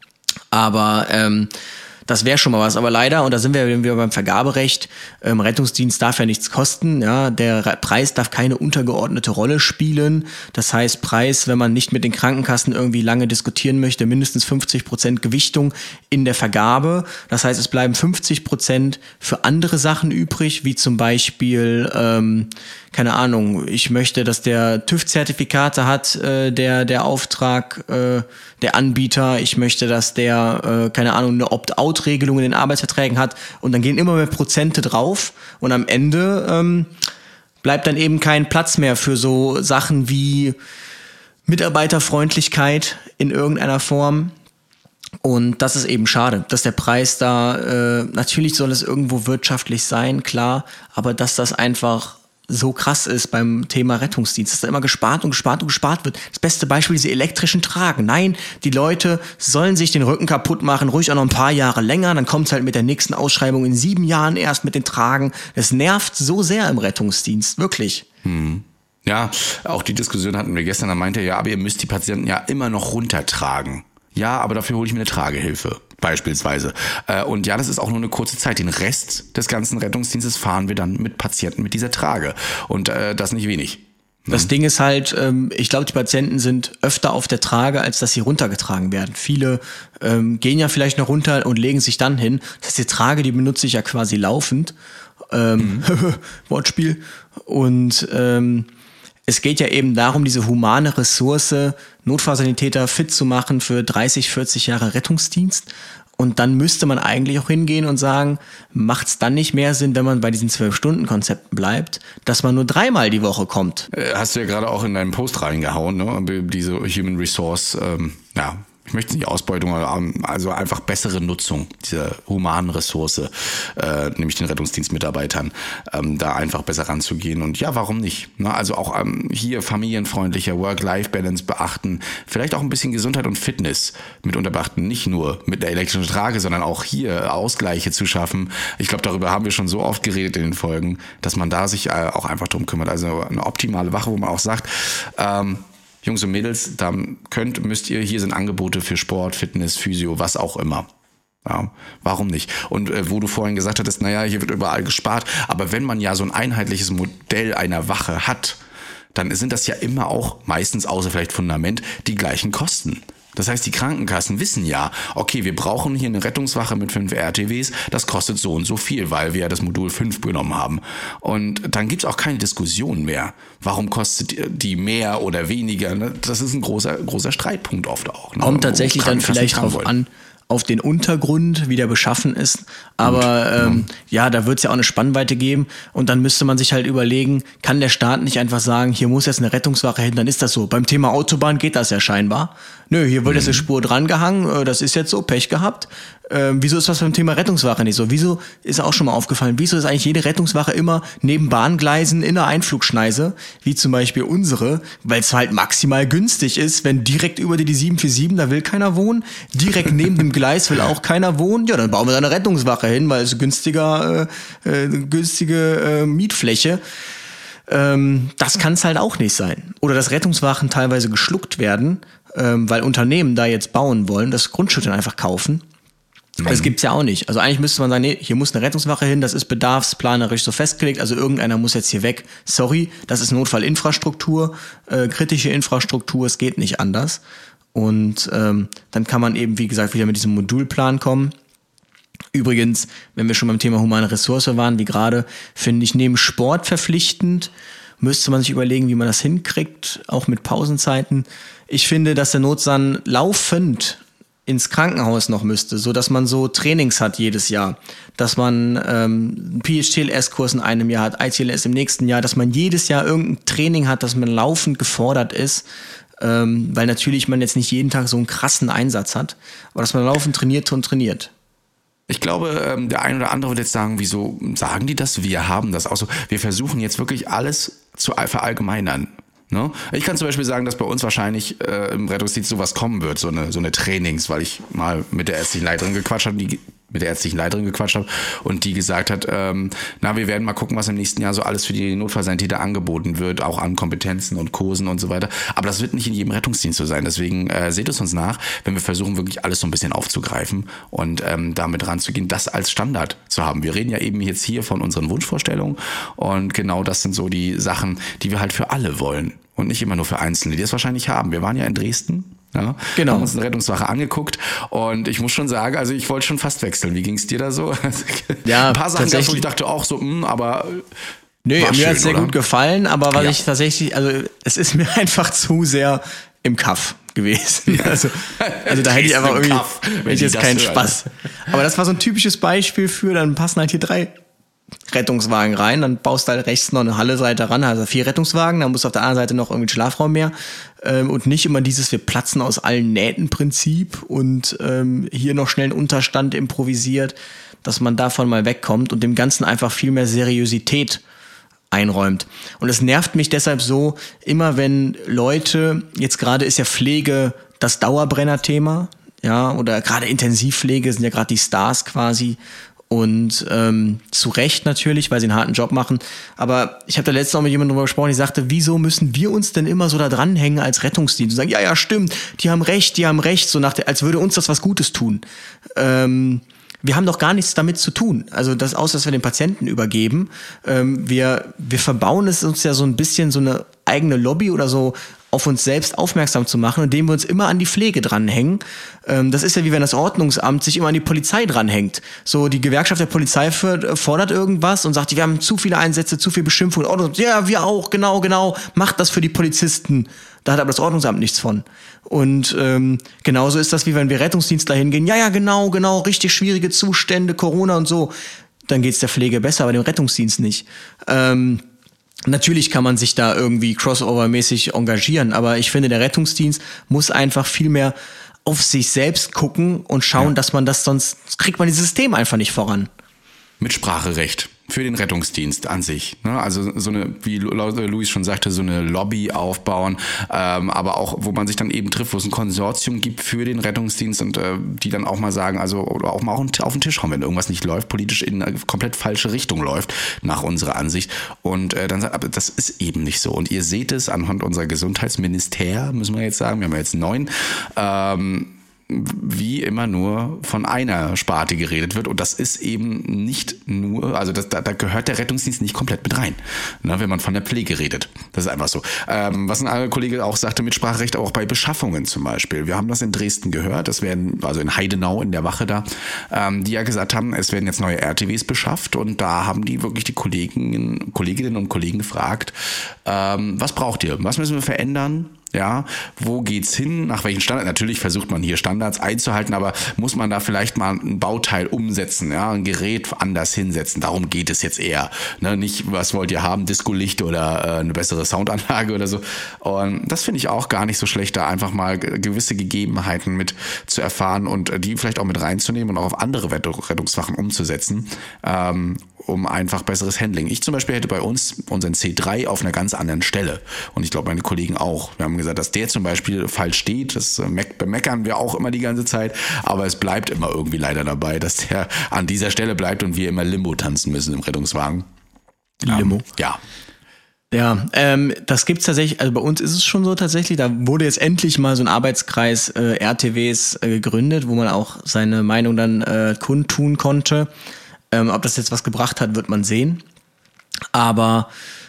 aber ähm, das wäre schon mal was. Aber leider, und da sind wir wieder beim Vergaberecht, ähm, Rettungsdienst darf ja nichts kosten. Ja, der Preis darf keine untergeordnete Rolle spielen. Das heißt, Preis, wenn man nicht mit den Krankenkassen irgendwie lange diskutieren möchte, mindestens fünfzig Prozent Gewichtung in der Vergabe. Das heißt, es bleiben fünfzig Prozent für andere Sachen übrig, wie zum Beispiel, ähm, keine Ahnung, ich möchte, dass der TÜV-Zertifikate hat, äh, der der Auftrag, äh, der Anbieter. Ich möchte, dass der, äh, keine Ahnung, eine Opt-out-Regelung in den Arbeitsverträgen hat. Und dann gehen immer mehr Prozente drauf. Und am Ende ähm, bleibt dann eben kein Platz mehr für so Sachen wie Mitarbeiterfreundlichkeit in irgendeiner Form. Und das ist eben schade, dass der Preis da, äh, natürlich soll es irgendwo wirtschaftlich sein, klar, aber dass das einfach so krass ist beim Thema Rettungsdienst, dass da immer gespart und gespart und gespart wird. Das beste Beispiel, diese elektrischen Tragen. Nein, die Leute sollen sich den Rücken kaputt machen, ruhig auch noch ein paar Jahre länger, dann kommt es halt mit der nächsten Ausschreibung in sieben Jahren erst mit den Tragen. Das nervt so sehr im Rettungsdienst, wirklich. Hm. Ja, auch die Diskussion hatten wir gestern, da meinte er, ja, aber ihr müsst die Patienten ja immer noch runtertragen. Ja, aber dafür hole ich mir eine Tragehilfe, beispielsweise. Und ja, das ist auch nur eine kurze Zeit. Den Rest des ganzen Rettungsdienstes fahren wir dann mit Patienten mit dieser Trage. Und äh, das nicht wenig. Das Ding ist halt, ähm, ich glaube, die Patienten sind öfter auf der Trage, als dass sie runtergetragen werden. Viele ähm, gehen ja vielleicht noch runter und legen sich dann hin. Das heißt, die Trage, die benutze ich ja quasi laufend. Ähm, mhm. Wortspiel. Und ähm, es geht ja eben darum, diese humane Ressource, Notfallsanitäter fit zu machen für dreißig, vierzig Jahre Rettungsdienst. Und dann müsste man eigentlich auch hingehen und sagen, macht es dann nicht mehr Sinn, wenn man bei diesen zwölf-Stunden-Konzepten bleibt, dass man nur dreimal die Woche kommt? Hast du ja gerade auch in deinen Post reingehauen, ne? Diese Human Resource, ähm, ja, ich möchte nicht Ausbeutung, also einfach bessere Nutzung dieser humanen Ressource, äh, nämlich den Rettungsdienstmitarbeitern, ähm, da einfach besser ranzugehen. Und ja, warum nicht? Na, also auch ähm, hier familienfreundlicher Work-Life-Balance beachten, vielleicht auch ein bisschen Gesundheit und Fitness mitunter beachten, nicht nur mit der elektrischen Trage, sondern auch hier Ausgleiche zu schaffen. Ich glaube, darüber haben wir schon so oft geredet in den Folgen, dass man da sich äh, auch einfach drum kümmert. Also eine optimale Wache, wo man auch sagt, ähm, Jungs und Mädels, da könnt, müsst ihr, hier sind Angebote für Sport, Fitness, Physio, was auch immer. Ja, warum nicht? Und äh, wo du vorhin gesagt hattest, naja, hier wird überall gespart, aber wenn man ja so ein einheitliches Modell einer Wache hat, dann sind das ja immer auch, meistens außer vielleicht Fundament, die gleichen Kosten. Das heißt, die Krankenkassen wissen ja, okay, wir brauchen hier eine Rettungswache mit fünf R T Ws, das kostet so und so viel, weil wir ja das Modul fünf genommen haben. Und dann gibt's auch keine Diskussion mehr. Warum kostet die mehr oder weniger? Das ist ein großer, großer Streitpunkt oft auch. Ne? Kommt tatsächlich dann vielleicht drauf an, auf den Untergrund, wie der beschaffen ist. Aber ähm, ja, da wird es ja auch eine Spannweite geben. Und dann müsste man sich halt überlegen, kann der Staat nicht einfach sagen, hier muss jetzt eine Rettungswache hin, dann ist das so. Beim Thema Autobahn geht das ja scheinbar. Nö, hier wird jetzt eine Spur dran gehangen, das ist jetzt so, Pech gehabt. Ähm, wieso ist das beim Thema Rettungswache nicht so? Wieso, ist auch schon mal aufgefallen, wieso ist eigentlich jede Rettungswache immer neben Bahngleisen in der Einflugschneise, wie zum Beispiel unsere, weil es halt maximal günstig ist, wenn direkt über die, die sieben vier sieben, da will keiner wohnen, direkt neben dem Gleis will auch keiner wohnen, ja, dann bauen wir da eine Rettungswache hin, weil es günstiger, äh, äh, günstige äh, Mietfläche. Ähm, das kann es halt auch nicht sein. Oder dass Rettungswachen teilweise geschluckt werden, ähm, weil Unternehmen da jetzt bauen wollen, das Grundstück dann einfach kaufen. Mhm. Das gibt's ja auch nicht. Also eigentlich müsste man sagen, nee, hier muss eine Rettungswache hin, das ist bedarfsplanerisch so festgelegt, also irgendeiner muss jetzt hier weg. Sorry, das ist Notfallinfrastruktur, äh, kritische Infrastruktur, es geht nicht anders. Und ähm, dann kann man eben, wie gesagt, wieder mit diesem Modulplan kommen. Übrigens, wenn wir schon beim Thema humane Ressource waren, wie gerade, finde ich, neben Sport verpflichtend, müsste man sich überlegen, wie man das hinkriegt, auch mit Pausenzeiten. Ich finde, dass der Notsan laufend ins Krankenhaus noch müsste, so dass man so Trainings hat jedes Jahr, dass man ähm, einen P H T L S-Kurs in einem Jahr hat, I T L S im nächsten Jahr, dass man jedes Jahr irgendein Training hat, dass man laufend gefordert ist, ähm, weil natürlich man jetzt nicht jeden Tag so einen krassen Einsatz hat, aber dass man laufend trainiert und trainiert. Ich glaube, der ein oder andere wird jetzt sagen, wieso sagen die das? Wir haben das auch so. Wir versuchen jetzt wirklich alles zu verallgemeinern. Ne? Ich kann zum Beispiel sagen, dass bei uns wahrscheinlich äh, im Rettungsdienst sowas kommen wird, so eine, so eine Trainings, weil ich mal mit der ärztlichen Leiterin gequatscht habe, die mit der ärztlichen Leiterin gequatscht habe und die gesagt hat, ähm, na, wir werden mal gucken, was im nächsten Jahr so alles für die Notfallsanitäter angeboten wird, auch an Kompetenzen und Kursen und so weiter. Aber das wird nicht in jedem Rettungsdienst so sein. Deswegen äh, seht es uns nach, wenn wir versuchen, wirklich alles so ein bisschen aufzugreifen und ähm, damit ranzugehen, das als Standard zu haben. Wir reden ja eben jetzt hier von unseren Wunschvorstellungen und genau das sind so die Sachen, die wir halt für alle wollen und nicht immer nur für Einzelne, die es wahrscheinlich haben. Wir waren ja in Dresden. Ja, genau. Haben uns eine Rettungswache angeguckt und ich muss schon sagen, also ich wollte schon fast wechseln. Wie ging's dir da so? Ja, ein paar Sachen gab's, wo ich dachte auch so, mh, aber nee, mir hat es sehr oder? gut gefallen, aber was Ja. ich tatsächlich, also es ist mir einfach zu sehr im Kaff gewesen. Also, also da hätte ich einfach Im irgendwie Kaff, wenn hätte ich die jetzt das keinen hören. Spaß. Aber das war so ein typisches Beispiel für, dann passen halt hier drei Rettungswagen rein, dann baust du halt rechts noch eine Halleseite ran, also vier Rettungswagen, dann musst du auf der anderen Seite noch irgendwie einen Schlafraum mehr ähm, und nicht immer dieses wir platzen aus allen Nähten Prinzip und ähm, hier noch schnell einen Unterstand improvisiert, dass man davon mal wegkommt und dem Ganzen einfach viel mehr Seriosität einräumt. Und es nervt mich deshalb so, immer wenn Leute, jetzt gerade ist ja Pflege das Dauerbrenner-Thema, ja, oder gerade Intensivpflege sind ja gerade die Stars quasi. Und ähm, zu Recht natürlich, weil sie einen harten Job machen. Aber ich habe da letztens auch mit jemandem drüber gesprochen, die sagte, wieso müssen wir uns denn immer so da dranhängen als Rettungsdienst und sagen, ja, ja, stimmt, die haben recht, die haben recht, so nach der, als würde uns das was Gutes tun. Ähm, wir haben doch gar nichts damit zu tun. Also das aus, dass wir den Patienten übergeben. Ähm, wir, wir verbauen es uns ja so ein bisschen so eine eigene Lobby oder so auf uns selbst aufmerksam zu machen, indem wir uns immer an die Pflege dranhängen. Ähm, das ist ja wie wenn das Ordnungsamt sich immer an die Polizei dranhängt. So, die Gewerkschaft der Polizei fordert irgendwas und sagt, wir haben zu viele Einsätze, zu viel Beschimpfung. Und ja, wir auch, genau, genau, macht das für die Polizisten. Da hat aber das Ordnungsamt nichts von. Und ähm, genauso ist das, wie wenn wir Rettungsdienstler hingehen. Ja, ja, genau, genau, richtig schwierige Zustände, Corona und so. Dann geht's der Pflege besser, aber dem Rettungsdienst nicht. Ähm, Natürlich kann man sich da irgendwie crossover-mäßig engagieren, aber ich finde, der Rettungsdienst muss einfach viel mehr auf sich selbst gucken und schauen, ja. dass man das, sonst kriegt man dieses System einfach nicht voran. Mit Spracherecht für den Rettungsdienst an sich. Ne? Also so eine, wie Luis schon sagte, so eine Lobby aufbauen, ähm, aber auch, wo man sich dann eben trifft, wo es ein Konsortium gibt für den Rettungsdienst und äh, die dann auch mal sagen, also oder auch mal auf den Tisch hauen, wenn irgendwas nicht läuft, politisch in eine komplett falsche Richtung läuft, nach unserer Ansicht. Und äh, dann sagt, aber das ist eben nicht so. Und ihr seht es anhand unserer Gesundheitsminister, müssen wir jetzt sagen, wir haben ja jetzt neun, ähm, wie immer nur von einer Sparte geredet wird. Und das ist eben nicht nur, also das, da, da gehört der Rettungsdienst nicht komplett mit rein, ne, wenn man von der Pflege redet. Das ist einfach so. Ähm, was ein anderer Kollege auch sagte, Mitspracherecht auch bei Beschaffungen zum Beispiel. Wir haben das in Dresden gehört, das werden, also in Heidenau in der Wache da, ähm, die ja gesagt haben, es werden jetzt neue R T Ws beschafft und da haben die wirklich die Kollegen, Kolleginnen und Kollegen gefragt, ähm, was braucht ihr? Was müssen wir verändern? Ja, wo geht's hin? Nach welchen Standards? Natürlich versucht man hier Standards einzuhalten, aber muss man da vielleicht mal ein Bauteil umsetzen, ja, ein Gerät anders hinsetzen? Darum geht es jetzt eher. Ne? Nicht, was wollt ihr haben, Disco-Licht oder äh, eine bessere Soundanlage oder so. Und das finde ich auch gar nicht so schlecht, da einfach mal gewisse Gegebenheiten mit zu erfahren und die vielleicht auch mit reinzunehmen und auch auf andere Rettungswachen umzusetzen, ähm, um einfach besseres Handling. Ich zum Beispiel hätte bei uns unseren C drei auf einer ganz anderen Stelle. Und ich glaube, meine Kollegen auch. Wir haben gesagt, dass der zum Beispiel falsch steht. Das bemeckern wir auch immer die ganze Zeit. Aber es bleibt immer irgendwie leider dabei, dass der an dieser Stelle bleibt und wir immer Limbo tanzen müssen im Rettungswagen. Limbo? Ähm, ja. Ja, ähm, das gibt's tatsächlich, also bei uns ist es schon so tatsächlich, da wurde jetzt endlich mal so ein Arbeitskreis äh, R T Ws äh, gegründet, wo man auch seine Meinung dann äh, kundtun konnte. Ähm, ob das jetzt was gebracht hat, wird man sehen. Aber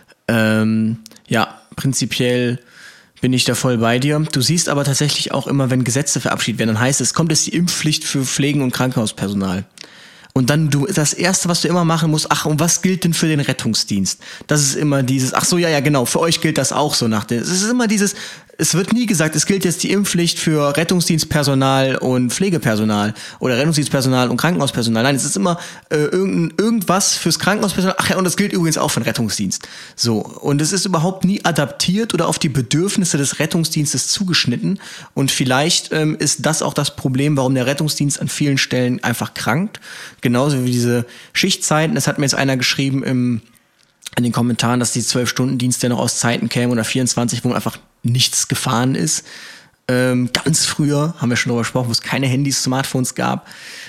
ähm, ja, prinzipiell bin ich da voll bei dir. Du siehst aber tatsächlich auch immer, wenn Gesetze verabschiedet werden, dann heißt es, kommt jetzt die Impfpflicht für Pflegen- und Krankenhauspersonal. Und dann du, das Erste, was du immer machen musst, ach, und was gilt denn für den Rettungsdienst? Das ist immer dieses, ach so, ja, ja, genau, für euch gilt das auch so nach der, es ist immer dieses, es wird nie gesagt, es gilt jetzt die Impfpflicht für Rettungsdienstpersonal und Pflegepersonal oder Rettungsdienstpersonal und Krankenhauspersonal. Nein, es ist immer äh, irgend, irgendwas fürs Krankenhauspersonal. Ach ja, und das gilt übrigens auch für den Rettungsdienst. So, und es ist überhaupt nie adaptiert oder auf die Bedürfnisse des Rettungsdienstes zugeschnitten. Und vielleicht ähm, ist das auch das Problem, warum der Rettungsdienst an vielen Stellen einfach krankt. Genauso wie diese Schichtzeiten. Das hat mir jetzt einer geschrieben im in den Kommentaren, dass die zwölf-Stunden-Dienste noch aus Zeiten kämen oder vierundzwanzig, wo einfach nichts gefahren ist. Ähm, ganz früher, haben wir schon darüber gesprochen, wo es keine Handys, Smartphones gab.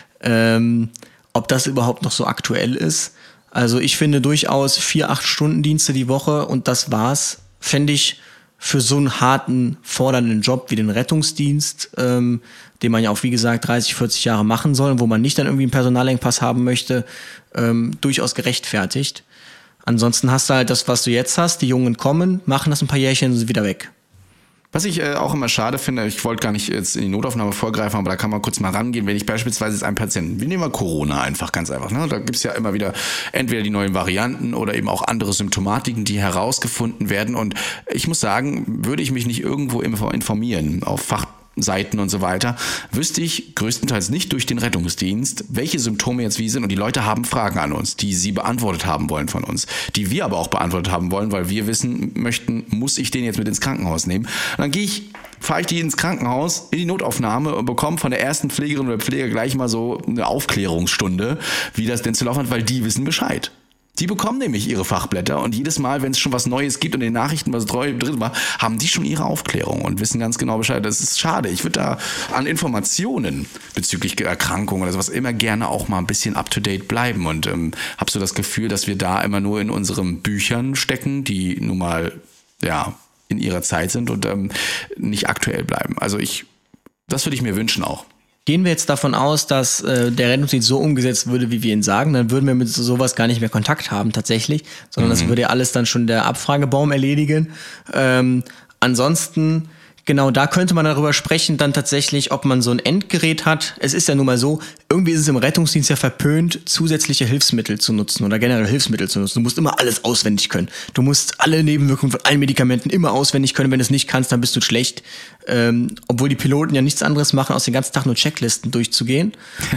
Ähm, ob das überhaupt noch so aktuell ist. Also ich finde durchaus vier, acht Stunden-Dienste die Woche und das war's, fände ich für so einen harten, fordernden Job wie den Rettungsdienst, ähm, den man ja auch, wie gesagt, dreißig, vierzig Jahre machen soll, wo man nicht dann irgendwie einen Personalengpass haben möchte, ähm, durchaus gerechtfertigt. Ansonsten hast du halt das, was du jetzt hast. Die Jungen kommen, machen das ein paar Jährchen und sind wieder weg. Was ich äh, auch immer schade finde, ich wollte gar nicht jetzt in die Notaufnahme vorgreifen, aber da kann man kurz mal rangehen, wenn ich beispielsweise jetzt einen Patienten, wir nehmen mal Corona einfach, ganz einfach, ne? Da gibt's ja immer wieder entweder die neuen Varianten oder eben auch andere Symptomatiken, die herausgefunden werden und ich muss sagen, würde ich mich nicht irgendwo informieren auf Fach Seiten und so weiter, wüsste ich größtenteils nicht durch den Rettungsdienst, welche Symptome jetzt wie sind und die Leute haben Fragen an uns, die sie beantwortet haben wollen von uns, die wir aber auch beantwortet haben wollen, weil wir wissen möchten, muss ich den jetzt mit ins Krankenhaus nehmen? Und dann gehe ich, fahre ich die ins Krankenhaus, in die Notaufnahme und bekomme von der ersten Pflegerin oder Pfleger gleich mal so eine Aufklärungsstunde, wie das denn zu laufen hat, weil die wissen Bescheid. Die bekommen nämlich ihre Fachblätter und jedes Mal, wenn es schon was Neues gibt und in den Nachrichten was drin war, haben die schon ihre Aufklärung und wissen ganz genau Bescheid. Das ist schade. Ich würde da an Informationen bezüglich Erkrankungen oder sowas immer gerne auch mal ein bisschen up-to-date bleiben und ähm, habe so das Gefühl, dass wir da immer nur in unseren Büchern stecken, die nun mal ja in ihrer Zeit sind und ähm, nicht aktuell bleiben. Also ich, das würde ich mir wünschen auch. Gehen wir jetzt davon aus, dass äh, der Rettungsdienst so umgesetzt würde, wie wir ihn sagen, dann würden wir mit sowas gar nicht mehr Kontakt haben tatsächlich, sondern mhm. das würde ja alles dann schon der Abfragebaum erledigen. Ähm, ansonsten, genau, da könnte man darüber sprechen, dann tatsächlich, ob man so ein Endgerät hat. Es ist ja nun mal so, irgendwie ist es im Rettungsdienst ja verpönt, zusätzliche Hilfsmittel zu nutzen oder generell Hilfsmittel zu nutzen. Du musst immer alles auswendig können. Du musst alle Nebenwirkungen von allen Medikamenten immer auswendig können. Wenn du es nicht kannst, dann bist du schlecht. Ähm, obwohl die Piloten ja nichts anderes machen, aus den ganzen Tag nur Checklisten durchzugehen.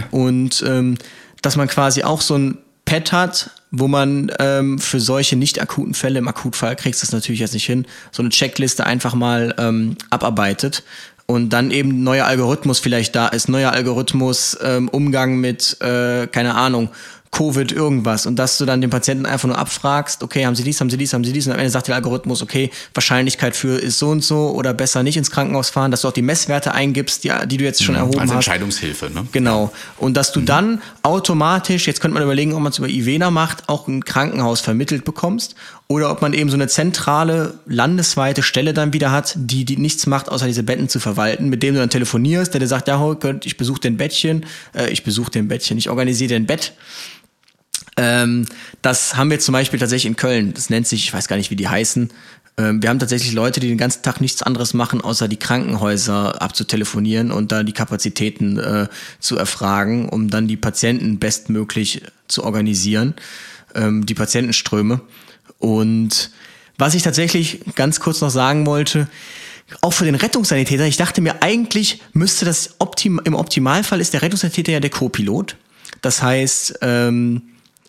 Und ähm, dass man quasi auch so ein Pad hat, wo man ähm, für solche nicht akuten Fälle, im Akutfall kriegst du das natürlich jetzt nicht hin, so eine Checkliste einfach mal ähm, abarbeitet und dann eben ein neuer Algorithmus vielleicht da ist, neuer Algorithmus, ähm, Umgang mit, äh, keine Ahnung, Covid irgendwas und dass du dann den Patienten einfach nur abfragst, okay, haben sie dies, haben sie dies, haben sie dies und am Ende sagt der Algorithmus, okay, Wahrscheinlichkeit für ist so und so oder besser nicht ins Krankenhaus fahren, dass du auch die Messwerte eingibst, die, die du jetzt schon erhoben als hast. Als Entscheidungshilfe, ne? Genau. Und dass du mhm. dann automatisch, jetzt könnte man überlegen, ob man es über Ivena macht, auch ein Krankenhaus vermittelt bekommst oder ob man eben so eine zentrale, landesweite Stelle dann wieder hat, die, die nichts macht, außer diese Betten zu verwalten, mit dem du dann telefonierst, der dir sagt, ja, heute, ich besuche den Bettchen, äh, ich besuche den Bettchen, ich organisiere den Bett. Ähm, das haben wir zum Beispiel tatsächlich in Köln, das nennt sich, ich weiß gar nicht, wie die heißen, ähm, wir haben tatsächlich Leute, die den ganzen Tag nichts anderes machen, außer die Krankenhäuser abzutelefonieren und da die Kapazitäten äh, zu erfragen, um dann die Patienten bestmöglich zu organisieren, ähm, die Patientenströme. Und was ich tatsächlich ganz kurz noch sagen wollte, auch für den Rettungssanitäter, ich dachte mir, eigentlich müsste das optim, im Optimalfall ist der Rettungssanitäter ja der Co-Pilot. Das heißt, ähm,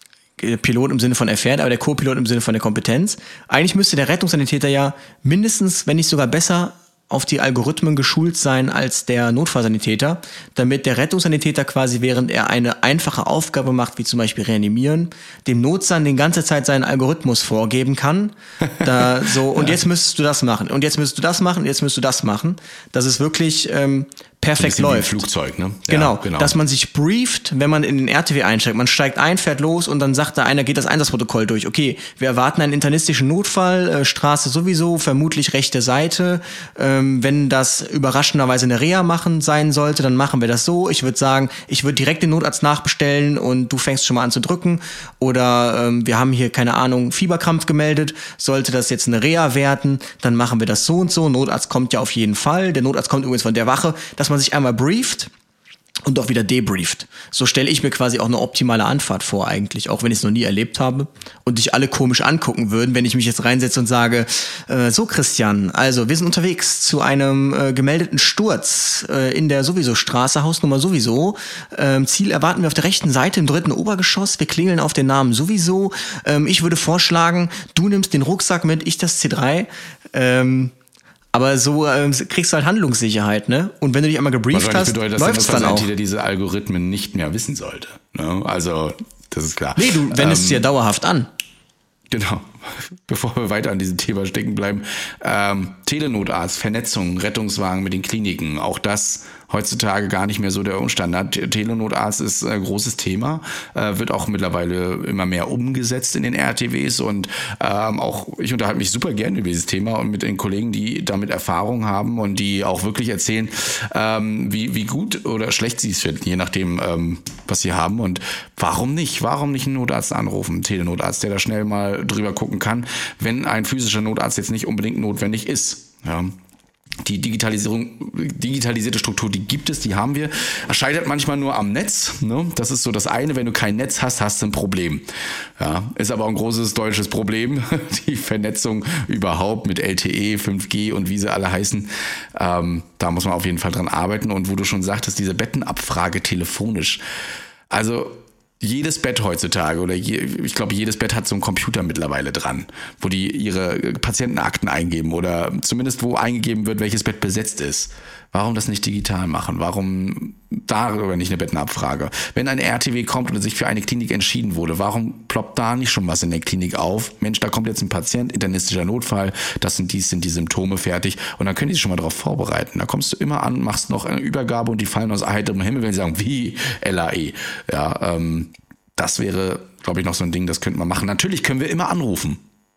Pilot im Sinne von erfährt, aber der Co-Pilot im Sinne von der Kompetenz. Eigentlich müsste der Rettungssanitäter ja mindestens, wenn nicht sogar besser, auf die Algorithmen geschult sein als der Notfallsanitäter, damit der Rettungssanitäter quasi, während er eine einfache Aufgabe macht, wie zum Beispiel reanimieren, dem Notsan die ganze Zeit seinen Algorithmus vorgeben kann. Da so, und jetzt müsstest du das machen, und jetzt müsstest du das machen, und jetzt müsstest du das machen. Dass es wirklich ähm, perfekt so ein läuft. Wie ein Flugzeug, ne? Genau, ja, genau, dass man sich brieft, wenn man in den R T W einsteigt. Man steigt ein, fährt los und dann sagt da einer, geht das Einsatzprotokoll durch. Okay, wir erwarten einen internistischen Notfall, äh, Straße sowieso, vermutlich rechte Seite. Ähm, wenn das überraschenderweise eine Reha machen sein sollte, dann machen wir das so. Ich würde sagen, ich würde direkt den Notarzt nachbestellen und du fängst schon mal an zu drücken. Oder ähm, wir haben hier, keine Ahnung, Fieberkrampf gemeldet. Sollte das jetzt eine Reha werden, dann machen wir das so und so. Notarzt kommt ja auf jeden Fall. Der Notarzt kommt übrigens von der Wache, dass man sich einmal brieft und auch wieder debrieft. So stelle ich mir quasi auch eine optimale Anfahrt vor eigentlich, auch wenn ich es noch nie erlebt habe und dich alle komisch angucken würden, wenn ich mich jetzt reinsetze und sage, äh, so Christian, also wir sind unterwegs zu einem äh, gemeldeten Sturz äh, in der sowieso Straße, Hausnummer sowieso. Ähm, Ziel erwarten wir auf der rechten Seite im dritten Obergeschoss. Wir klingeln auf den Namen sowieso. Ähm, ich würde vorschlagen, du nimmst den Rucksack mit, ich das C drei. Ähm, Aber so ähm, kriegst du halt Handlungssicherheit, ne? Und wenn du dich einmal gebrieft hast, läuft es dann auch. Der diese Algorithmen nicht mehr wissen sollte. Ne? Also, das ist klar. Nee, du wendest es ähm, ja dauerhaft an. Genau. Bevor wir weiter an diesem Thema stecken bleiben. Ähm, Telenotarzt, Vernetzung, Rettungswagen mit den Kliniken. Auch das heutzutage gar nicht mehr so der Standard. Telenotarzt ist ein großes Thema, äh, wird auch mittlerweile immer mehr umgesetzt in den R T Ws und ähm, auch ich unterhalte mich super gerne über dieses Thema und mit den Kollegen, die damit Erfahrung haben und die auch wirklich erzählen, ähm, wie, wie gut oder schlecht sie es finden, je nachdem, ähm, was sie haben und warum nicht, warum nicht einen Notarzt anrufen, einen Telenotarzt, der da schnell mal drüber gucken kann, wenn ein physischer Notarzt jetzt nicht unbedingt notwendig ist. Ja. Die Digitalisierung, digitalisierte Struktur, die gibt es, die haben wir. Es scheitert manchmal nur am Netz. Ne? Das ist so das eine. Wenn du kein Netz hast, hast du ein Problem. Ja, ist aber auch ein großes deutsches Problem. Die Vernetzung überhaupt mit L T E, fünf G und wie sie alle heißen. Ähm, da muss man auf jeden Fall dran arbeiten. Und wo du schon sagtest, diese Bettenabfrage telefonisch. Also jedes Bett heutzutage oder je, ich glaube, jedes Bett hat so einen Computer mittlerweile dran, wo die ihre Patientenakten eingeben oder zumindest wo eingegeben wird, welches Bett besetzt ist. Warum das nicht digital machen? Warum darüber nicht eine Bettenabfrage? Wenn ein R T W kommt oder sich für eine Klinik entschieden wurde, warum ploppt da nicht schon was in der Klinik auf? Mensch, da kommt jetzt ein Patient, internistischer Notfall, das sind dies sind die Symptome fertig und dann können die sich schon mal darauf vorbereiten. Da kommst du immer an, machst noch eine Übergabe und die fallen aus heiterem Himmel, wenn sie sagen, wie L A E. Ja, ähm, das wäre, glaube ich, noch so ein Ding, das könnte man machen. Natürlich können wir immer anrufen.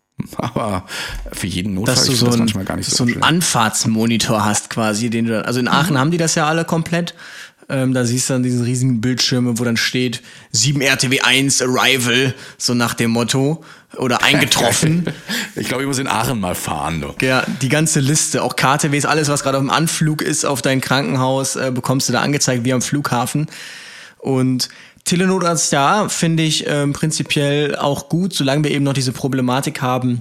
Aber für jeden Notfall dass du so, das manchmal gar nicht so, so einen Anfahrtsmonitor hast quasi, den du, also in Aachen mhm. haben die das ja alle komplett. Ähm, da siehst du dann diese riesigen Bildschirme, wo dann steht sieben R T W eins Arrival, so nach dem Motto, oder eingetroffen. Ich glaube, ich muss in Aachen mal fahren. Du. Ja, die ganze Liste, auch K T Ws, alles, was gerade auf dem Anflug ist auf dein Krankenhaus, äh, bekommst du da angezeigt wie am Flughafen. Und Telenotarzt, ja, finde ich ähm, prinzipiell auch gut, solange wir eben noch diese Problematik haben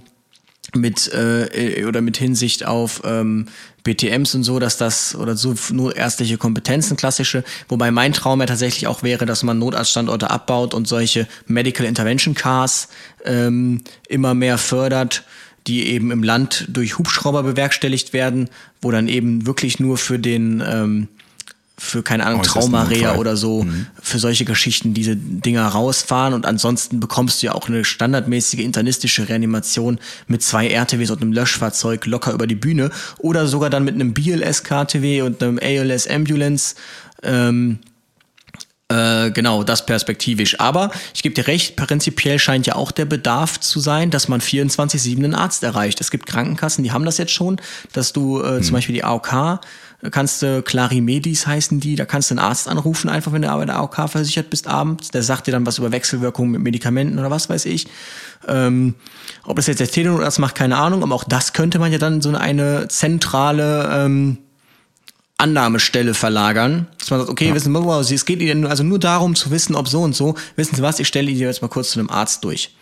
mit äh, oder mit Hinsicht auf ähm, B T Ms und so, dass das oder so nur ärztliche Kompetenzen, klassische, wobei mein Traum ja tatsächlich auch wäre, dass man Notarztstandorte abbaut und solche Medical Intervention Cars ähm, immer mehr fördert, die eben im Land durch Hubschrauber bewerkstelligt werden, wo dann eben wirklich nur für den ähm, für, keine Ahnung, Traumarea oder so, mhm. für solche Geschichten diese Dinger rausfahren und ansonsten bekommst du ja auch eine standardmäßige internistische Reanimation mit zwei R T Ws und einem Löschfahrzeug locker über die Bühne oder sogar dann mit einem B L S-K T W und einem A L S-Ambulance. Ähm, Äh, genau, das perspektivisch. Aber ich gebe dir recht, prinzipiell scheint ja auch der Bedarf zu sein, dass man vierundzwanzig sieben einen Arzt erreicht. Es gibt Krankenkassen, die haben das jetzt schon, dass du äh, hm. zum Beispiel die A O K, kannst du, Clarimedis heißen die, da kannst du einen Arzt anrufen, einfach wenn du bei der A O K versichert bist abends. Der sagt dir dann was über Wechselwirkungen mit Medikamenten oder was weiß ich. Ähm, ob das jetzt der Telenotarzt macht, keine Ahnung, aber auch das könnte man ja dann so eine zentrale ähm, Annahmestelle verlagern, dass man sagt, okay, ja. wissen wir, es geht Ihnen also nur darum zu wissen, ob so und so, wissen Sie was, ich stelle Ihnen jetzt mal kurz zu einem Arzt durch.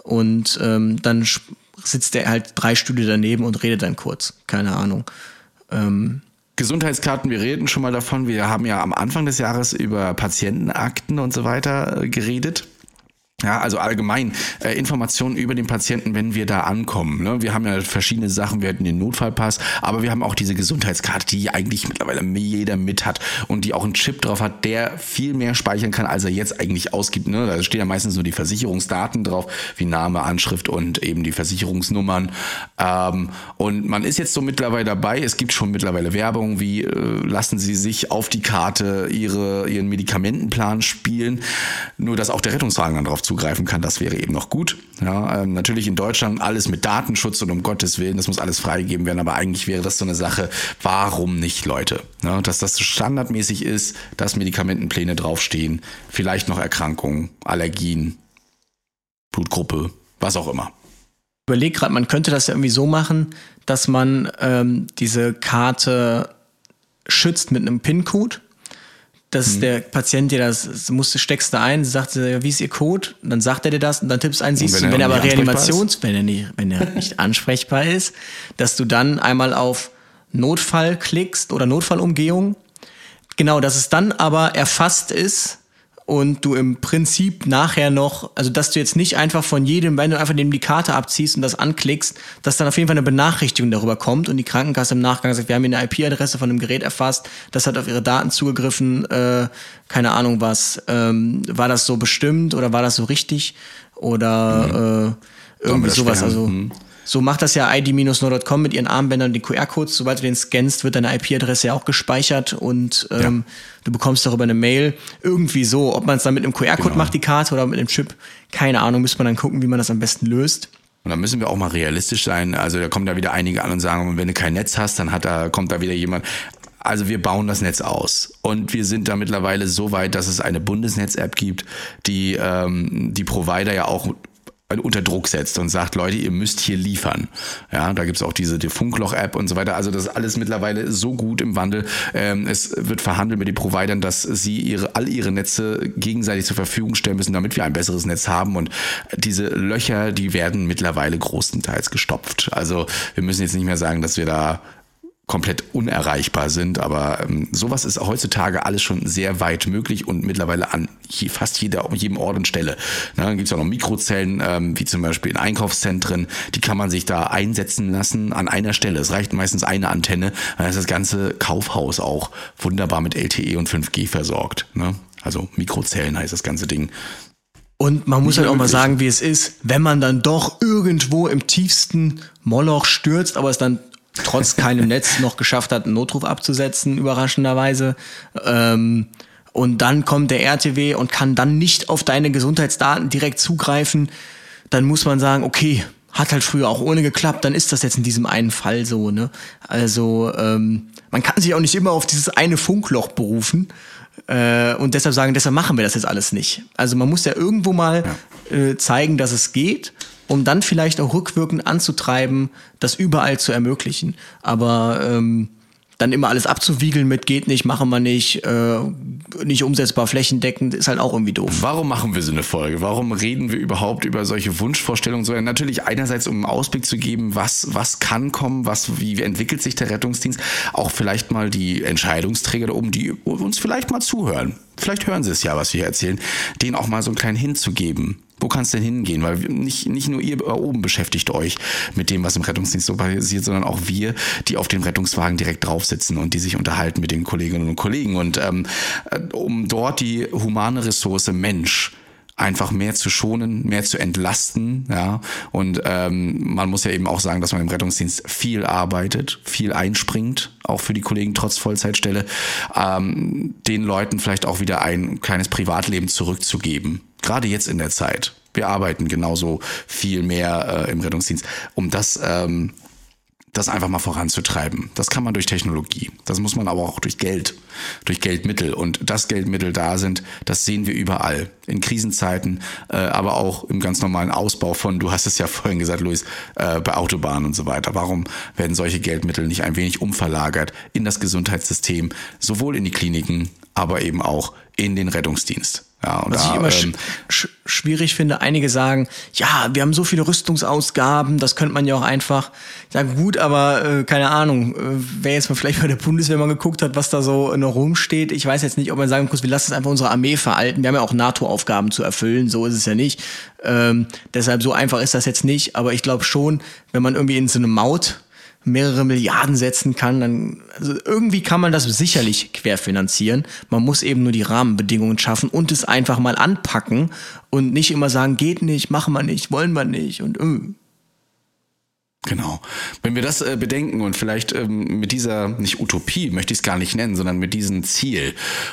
Und ähm, dann sitzt der halt drei Stühle daneben und redet dann kurz, keine Ahnung. Ähm, Gesundheitskarten, wir reden schon mal davon, wir haben ja am Anfang des Jahres über Patientenakten und so weiter äh, geredet. Ja, also allgemein äh, Informationen über den Patienten, wenn wir da ankommen. Ne? Wir haben ja verschiedene Sachen, wir hatten den Notfallpass, aber wir haben auch diese Gesundheitskarte, die eigentlich mittlerweile jeder mit hat und die auch einen Chip drauf hat, der viel mehr speichern kann, als er jetzt eigentlich ausgibt. Ne? Da stehen ja meistens nur die Versicherungsdaten drauf, wie Name, Anschrift und eben die Versicherungsnummern. Ähm, und man ist jetzt so mittlerweile dabei, es gibt schon mittlerweile Werbung, wie äh, lassen Sie sich auf die Karte ihre, ihren Medikamentenplan spielen, nur dass auch der Rettungswagen dann drauf zugreifen kann, das wäre eben noch gut. Ja, ähm, natürlich in Deutschland alles mit Datenschutz und um Gottes Willen, das muss alles freigegeben werden, aber eigentlich wäre das so eine Sache, warum nicht, Leute? Ja, dass das standardmäßig ist, dass Medikamentenpläne draufstehen, vielleicht noch Erkrankungen, Allergien, Blutgruppe, was auch immer. Ich überlege gerade, man könnte das ja irgendwie so machen, dass man ähm, diese Karte schützt mit einem PIN-Code. Dass hm. der Patient dir das, musst, steckst du ein, sagt, wie ist Ihr Code? Und dann sagt er dir das und dann tippst ein, siehst du, wenn, wenn er aber Reanimations, wenn er nicht, wenn er nicht ansprechbar ist, dass du dann einmal auf Notfall klickst oder Notfallumgehung. Genau, dass es dann aber erfasst ist und du im Prinzip nachher noch, also dass du jetzt nicht einfach von jedem, wenn du einfach neben die Karte abziehst und das anklickst, dass dann auf jeden Fall eine Benachrichtigung darüber kommt und die Krankenkasse im Nachgang sagt, wir haben hier eine I P-Adresse von einem Gerät erfasst, das hat auf ihre Daten zugegriffen, äh, keine Ahnung was, ähm, war das so bestimmt oder war das so richtig oder äh, irgendwie sowas, also mhm. So macht das ja I D Bindestrich no Punkt com mit ihren Armbändern und den Q R-Codes. Sobald du den scannst, wird deine I P-Adresse ja auch gespeichert und ähm, ja. du bekommst darüber eine Mail. Irgendwie so, ob man es dann mit einem Q R-Code genau. macht, die Karte, oder mit einem Chip, keine Ahnung, müsste man dann gucken, wie man das am besten löst. Und da müssen wir auch mal realistisch sein. Also da kommen da wieder einige an und sagen, wenn du kein Netz hast, dann hat da, kommt da wieder jemand. Also wir bauen das Netz aus und wir sind da mittlerweile so weit, dass es eine Bundesnetz-App gibt, die ähm, die Provider ja auch unter Druck setzt und sagt, Leute, ihr müsst hier liefern. Ja, da gibt's auch diese die Funkloch-App und so weiter. Also das ist alles mittlerweile so gut im Wandel. Ähm, es wird verhandelt mit den Providern, dass sie ihre all ihre Netze gegenseitig zur Verfügung stellen müssen, damit wir ein besseres Netz haben. Und diese Löcher, die werden mittlerweile großenteils gestopft. Also wir müssen jetzt nicht mehr sagen, dass wir da komplett unerreichbar sind, aber ähm, sowas ist heutzutage alles schon sehr weit möglich und mittlerweile an je, fast jeder, jedem Ort und Stelle. Na, dann gibt's auch noch Mikrozellen, ähm, wie zum Beispiel in Einkaufszentren, die kann man sich da einsetzen lassen an einer Stelle. Es reicht meistens eine Antenne, dann ist das ganze Kaufhaus auch wunderbar mit L T E und fünf G versorgt. Ne? Also Mikrozellen heißt das ganze Ding. Und man muss halt auch mal sagen, wie es ist, wenn man dann doch irgendwo im tiefsten Moloch stürzt, aber es dann trotz keinem Netz noch geschafft hat, einen Notruf abzusetzen, überraschenderweise. Ähm, und dann kommt der R T W und kann dann nicht auf deine Gesundheitsdaten direkt zugreifen. Dann muss man sagen, okay, hat halt früher auch ohne geklappt, dann ist das jetzt in diesem einen Fall so, ne? Also ähm, man kann sich auch nicht immer auf dieses eine Funkloch berufen äh, und deshalb sagen, deshalb machen wir das jetzt alles nicht. Also man muss ja irgendwo mal ja. äh, zeigen, dass es geht, um dann vielleicht auch rückwirkend anzutreiben, das überall zu ermöglichen. Aber ähm, dann immer alles abzuwiegeln mit geht nicht, machen wir nicht, äh, nicht umsetzbar, flächendeckend, ist halt auch irgendwie doof. Warum machen wir so eine Folge? Warum reden wir überhaupt über solche Wunschvorstellungen? So, natürlich einerseits, um einen Ausblick zu geben, was was kann kommen, was wie entwickelt sich der Rettungsdienst, auch vielleicht mal die Entscheidungsträger da oben, die uns vielleicht mal zuhören. Vielleicht hören sie es ja, was wir hier erzählen, denen auch mal so einen kleinen Hint zu geben. Wo kann es denn hingehen? Weil nicht, nicht nur ihr oben beschäftigt euch mit dem, was im Rettungsdienst so passiert, sondern auch wir, die auf dem Rettungswagen direkt drauf sitzen und die sich unterhalten mit den Kolleginnen und Kollegen. Und ähm, um dort die humane Ressource Mensch einfach mehr zu schonen, mehr zu entlasten, ja. Und ähm, man muss ja eben auch sagen, dass man im Rettungsdienst viel arbeitet, viel einspringt, auch für die Kollegen trotz Vollzeitstelle, ähm, den Leuten vielleicht auch wieder ein kleines Privatleben zurückzugeben. Gerade jetzt in der Zeit. Wir arbeiten genauso viel mehr äh, im Rettungsdienst, um das ähm, das einfach mal voranzutreiben. Das kann man durch Technologie. Das muss man aber auch durch Geld, durch Geldmittel. Und dass Geldmittel da sind, das sehen wir überall. In Krisenzeiten, äh, aber auch im ganz normalen Ausbau von, du hast es ja vorhin gesagt, Luis, äh, bei Autobahnen und so weiter. Warum werden solche Geldmittel nicht ein wenig umverlagert in das Gesundheitssystem, sowohl in die Kliniken, aber eben auch in den Rettungsdienst? Ja, und Was da, ich immer ähm, sch- schwierig finde, einige sagen, ja, wir haben so viele Rüstungsausgaben, das könnte man ja auch einfach, ja gut, aber äh, keine Ahnung, äh, wer jetzt mal vielleicht bei der Bundeswehr mal geguckt hat, was da so noch rumsteht, ich weiß jetzt nicht, ob man sagen muss, wir lassen es einfach unsere Armee veralten, wir haben ja auch NATO-Aufgaben zu erfüllen, so ist es ja nicht, ähm, deshalb so einfach ist das jetzt nicht, aber ich glaube schon, wenn man irgendwie in so eine Maut mehrere Milliarden setzen kann, dann also irgendwie kann man das sicherlich querfinanzieren. Man muss eben nur die Rahmenbedingungen schaffen und es einfach mal anpacken und nicht immer sagen, geht nicht, machen wir nicht, wollen wir nicht und äh. Genau. Wenn wir das äh, bedenken und vielleicht ähm, mit dieser, nicht Utopie, möchte ich es gar nicht nennen, sondern mit diesem Ziel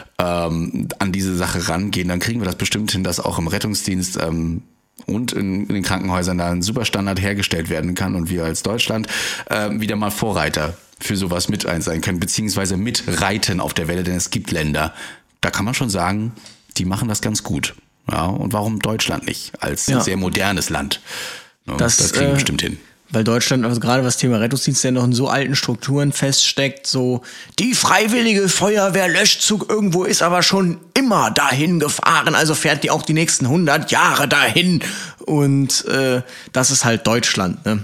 ähm, an diese Sache rangehen, dann kriegen wir das bestimmt hin, dass auch im Rettungsdienst ähm, und in, in den Krankenhäusern da ein super Standard hergestellt werden kann und wir als Deutschland äh, wieder mal Vorreiter für sowas mit ein sein können, beziehungsweise mitreiten auf der Welle, denn es gibt Länder, da kann man schon sagen, die machen das ganz gut. Ja, und warum Deutschland nicht als ja. sehr modernes Land? Ja, das, das kriegen wir äh, bestimmt hin. Weil Deutschland, also gerade was Thema Rettungsdienst ja noch in so alten Strukturen feststeckt, so die freiwillige Feuerwehrlöschzug irgendwo ist aber schon immer dahin gefahren, also fährt die auch die nächsten hundert Jahre dahin und äh, das ist halt Deutschland, ne?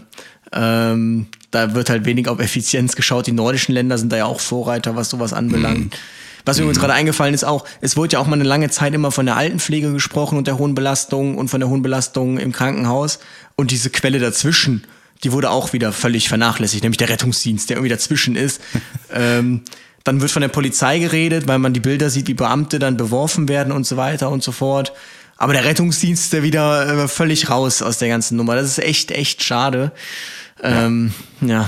Ähm, da wird halt wenig auf Effizienz geschaut, die nordischen Länder sind da ja auch Vorreiter, was sowas anbelangt. Mhm. Was mir übrigens gerade eingefallen ist auch, es wurde ja auch mal eine lange Zeit immer von der Altenpflege gesprochen und der hohen Belastung und von der hohen Belastung im Krankenhaus und diese Quelle dazwischen, die wurde auch wieder völlig vernachlässigt, nämlich der Rettungsdienst, der irgendwie dazwischen ist. ähm, dann wird von der Polizei geredet, weil man die Bilder sieht, wie Beamte dann beworfen werden und so weiter und so fort. Aber der Rettungsdienst ist ja wieder äh, völlig raus aus der ganzen Nummer. Das ist echt, echt schade. Ähm, ja. ja.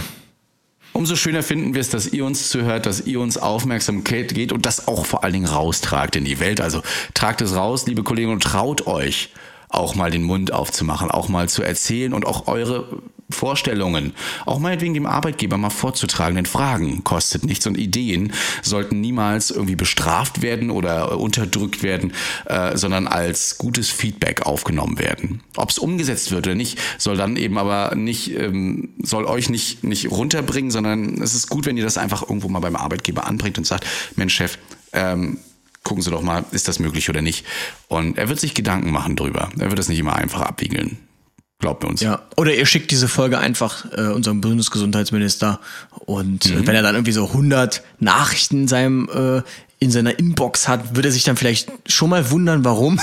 Umso schöner finden wir es, dass ihr uns zuhört, dass ihr uns Aufmerksamkeit geht und das auch vor allen Dingen raustragt in die Welt. Also tragt es raus, liebe Kollegen, und traut euch auch mal den Mund aufzumachen, auch mal zu erzählen und auch eure Vorstellungen, auch meinetwegen dem Arbeitgeber mal vorzutragen, denn Fragen kostet nichts und Ideen sollten niemals irgendwie bestraft werden oder unterdrückt werden, äh, sondern als gutes Feedback aufgenommen werden. Ob es umgesetzt wird oder nicht, soll dann eben aber nicht, ähm, soll euch nicht, nicht runterbringen, sondern es ist gut, wenn ihr das einfach irgendwo mal beim Arbeitgeber anbringt und sagt, Mensch Chef, ähm, gucken Sie doch mal, ist das möglich oder nicht? Und er wird sich Gedanken machen drüber. Er wird das nicht immer einfach abwiegeln. Glaubt mir uns. Ja, oder ihr schickt diese Folge einfach äh, unserem Bundesgesundheitsminister und mhm. äh, wenn er dann irgendwie so hundert Nachrichten in seinem äh, in seiner Inbox hat, wird er sich dann vielleicht schon mal wundern, warum.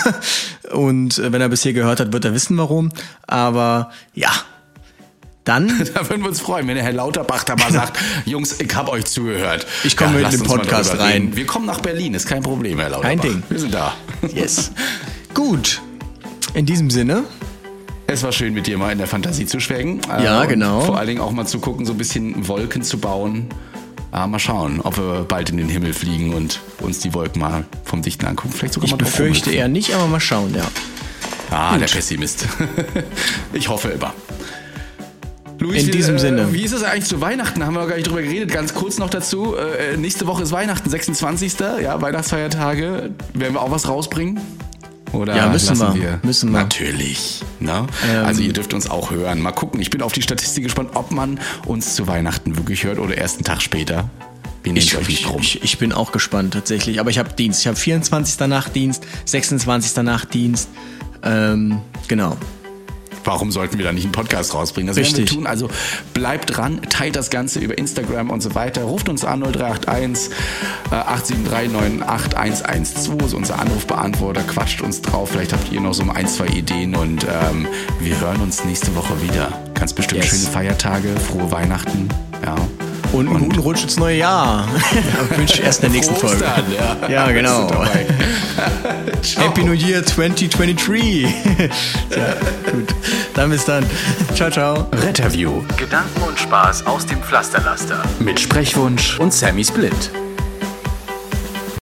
Und äh, wenn er bisher gehört hat, wird er wissen, warum. Aber ja, dann... Da würden wir uns freuen, wenn der Herr Lauterbach da mal sagt, Jungs, ich hab euch zugehört. Ich komme ja, mit dem Podcast rein. Reden. Wir kommen nach Berlin, ist kein Problem, Herr Lauterbach. Kein Ding. Wir sind da. Yes. Gut, in diesem Sinne... Es war schön, mit dir mal in der Fantasie zu schwelgen. Ja, genau. Vor allen Dingen auch mal zu gucken, so ein bisschen Wolken zu bauen. Ah, mal schauen, ob wir bald in den Himmel fliegen und uns die Wolken mal vom Dichten angucken. Vielleicht sogar ich mal befürchte eher nicht, aber mal schauen, ja. Ah, Gut. Der Pessimist. Ich hoffe immer. Luis, in wie, diesem äh, Sinne. Wie ist es eigentlich zu Weihnachten? Haben wir gar nicht drüber geredet. Ganz kurz noch dazu. Äh, nächste Woche ist Weihnachten, sechsundzwanzigsten Ja, Weihnachtsfeiertage. Werden wir auch was rausbringen? Oder ja, müssen lassen wir. wir? Müssen wir. Natürlich. Ne? Ähm, also ihr dürft uns auch hören. Mal gucken. Ich bin auf die Statistik gespannt, ob man uns zu Weihnachten wirklich hört oder erst einen Tag später. Wir nehmen euch nicht drum. Ich, ich bin auch gespannt tatsächlich. Aber ich habe Dienst. Ich habe vierundzwanzigsten Nachtdienst, sechsundzwanzigsten Nachtdienst. Ähm, genau. Warum sollten wir da nicht einen Podcast rausbringen? Das Richtig. werden wir tun. Also bleibt dran, teilt das Ganze über Instagram und so weiter. Ruft uns an null drei acht eins, acht sieben drei, neun acht eins eins zwei, ist unser Anrufbeantworter. Quatscht uns drauf. Vielleicht habt ihr noch so ein, zwei Ideen und ähm, wir hören uns nächste Woche wieder. Ganz bestimmt yes. schöne Feiertage, frohe Weihnachten. Ja. Und einen guten Rutsch ins neue Jahr. Ja, wünsche ich erst in der nächsten Folge. Ostern, ja. Ja, genau. Happy New Year zwanzig dreiundzwanzig. Ja, gut. Dann bis dann. Ciao, ciao. Retterview. Gedanken und Spaß aus dem Pflasterlaster. Mit Sprechwunsch und Sammy Split.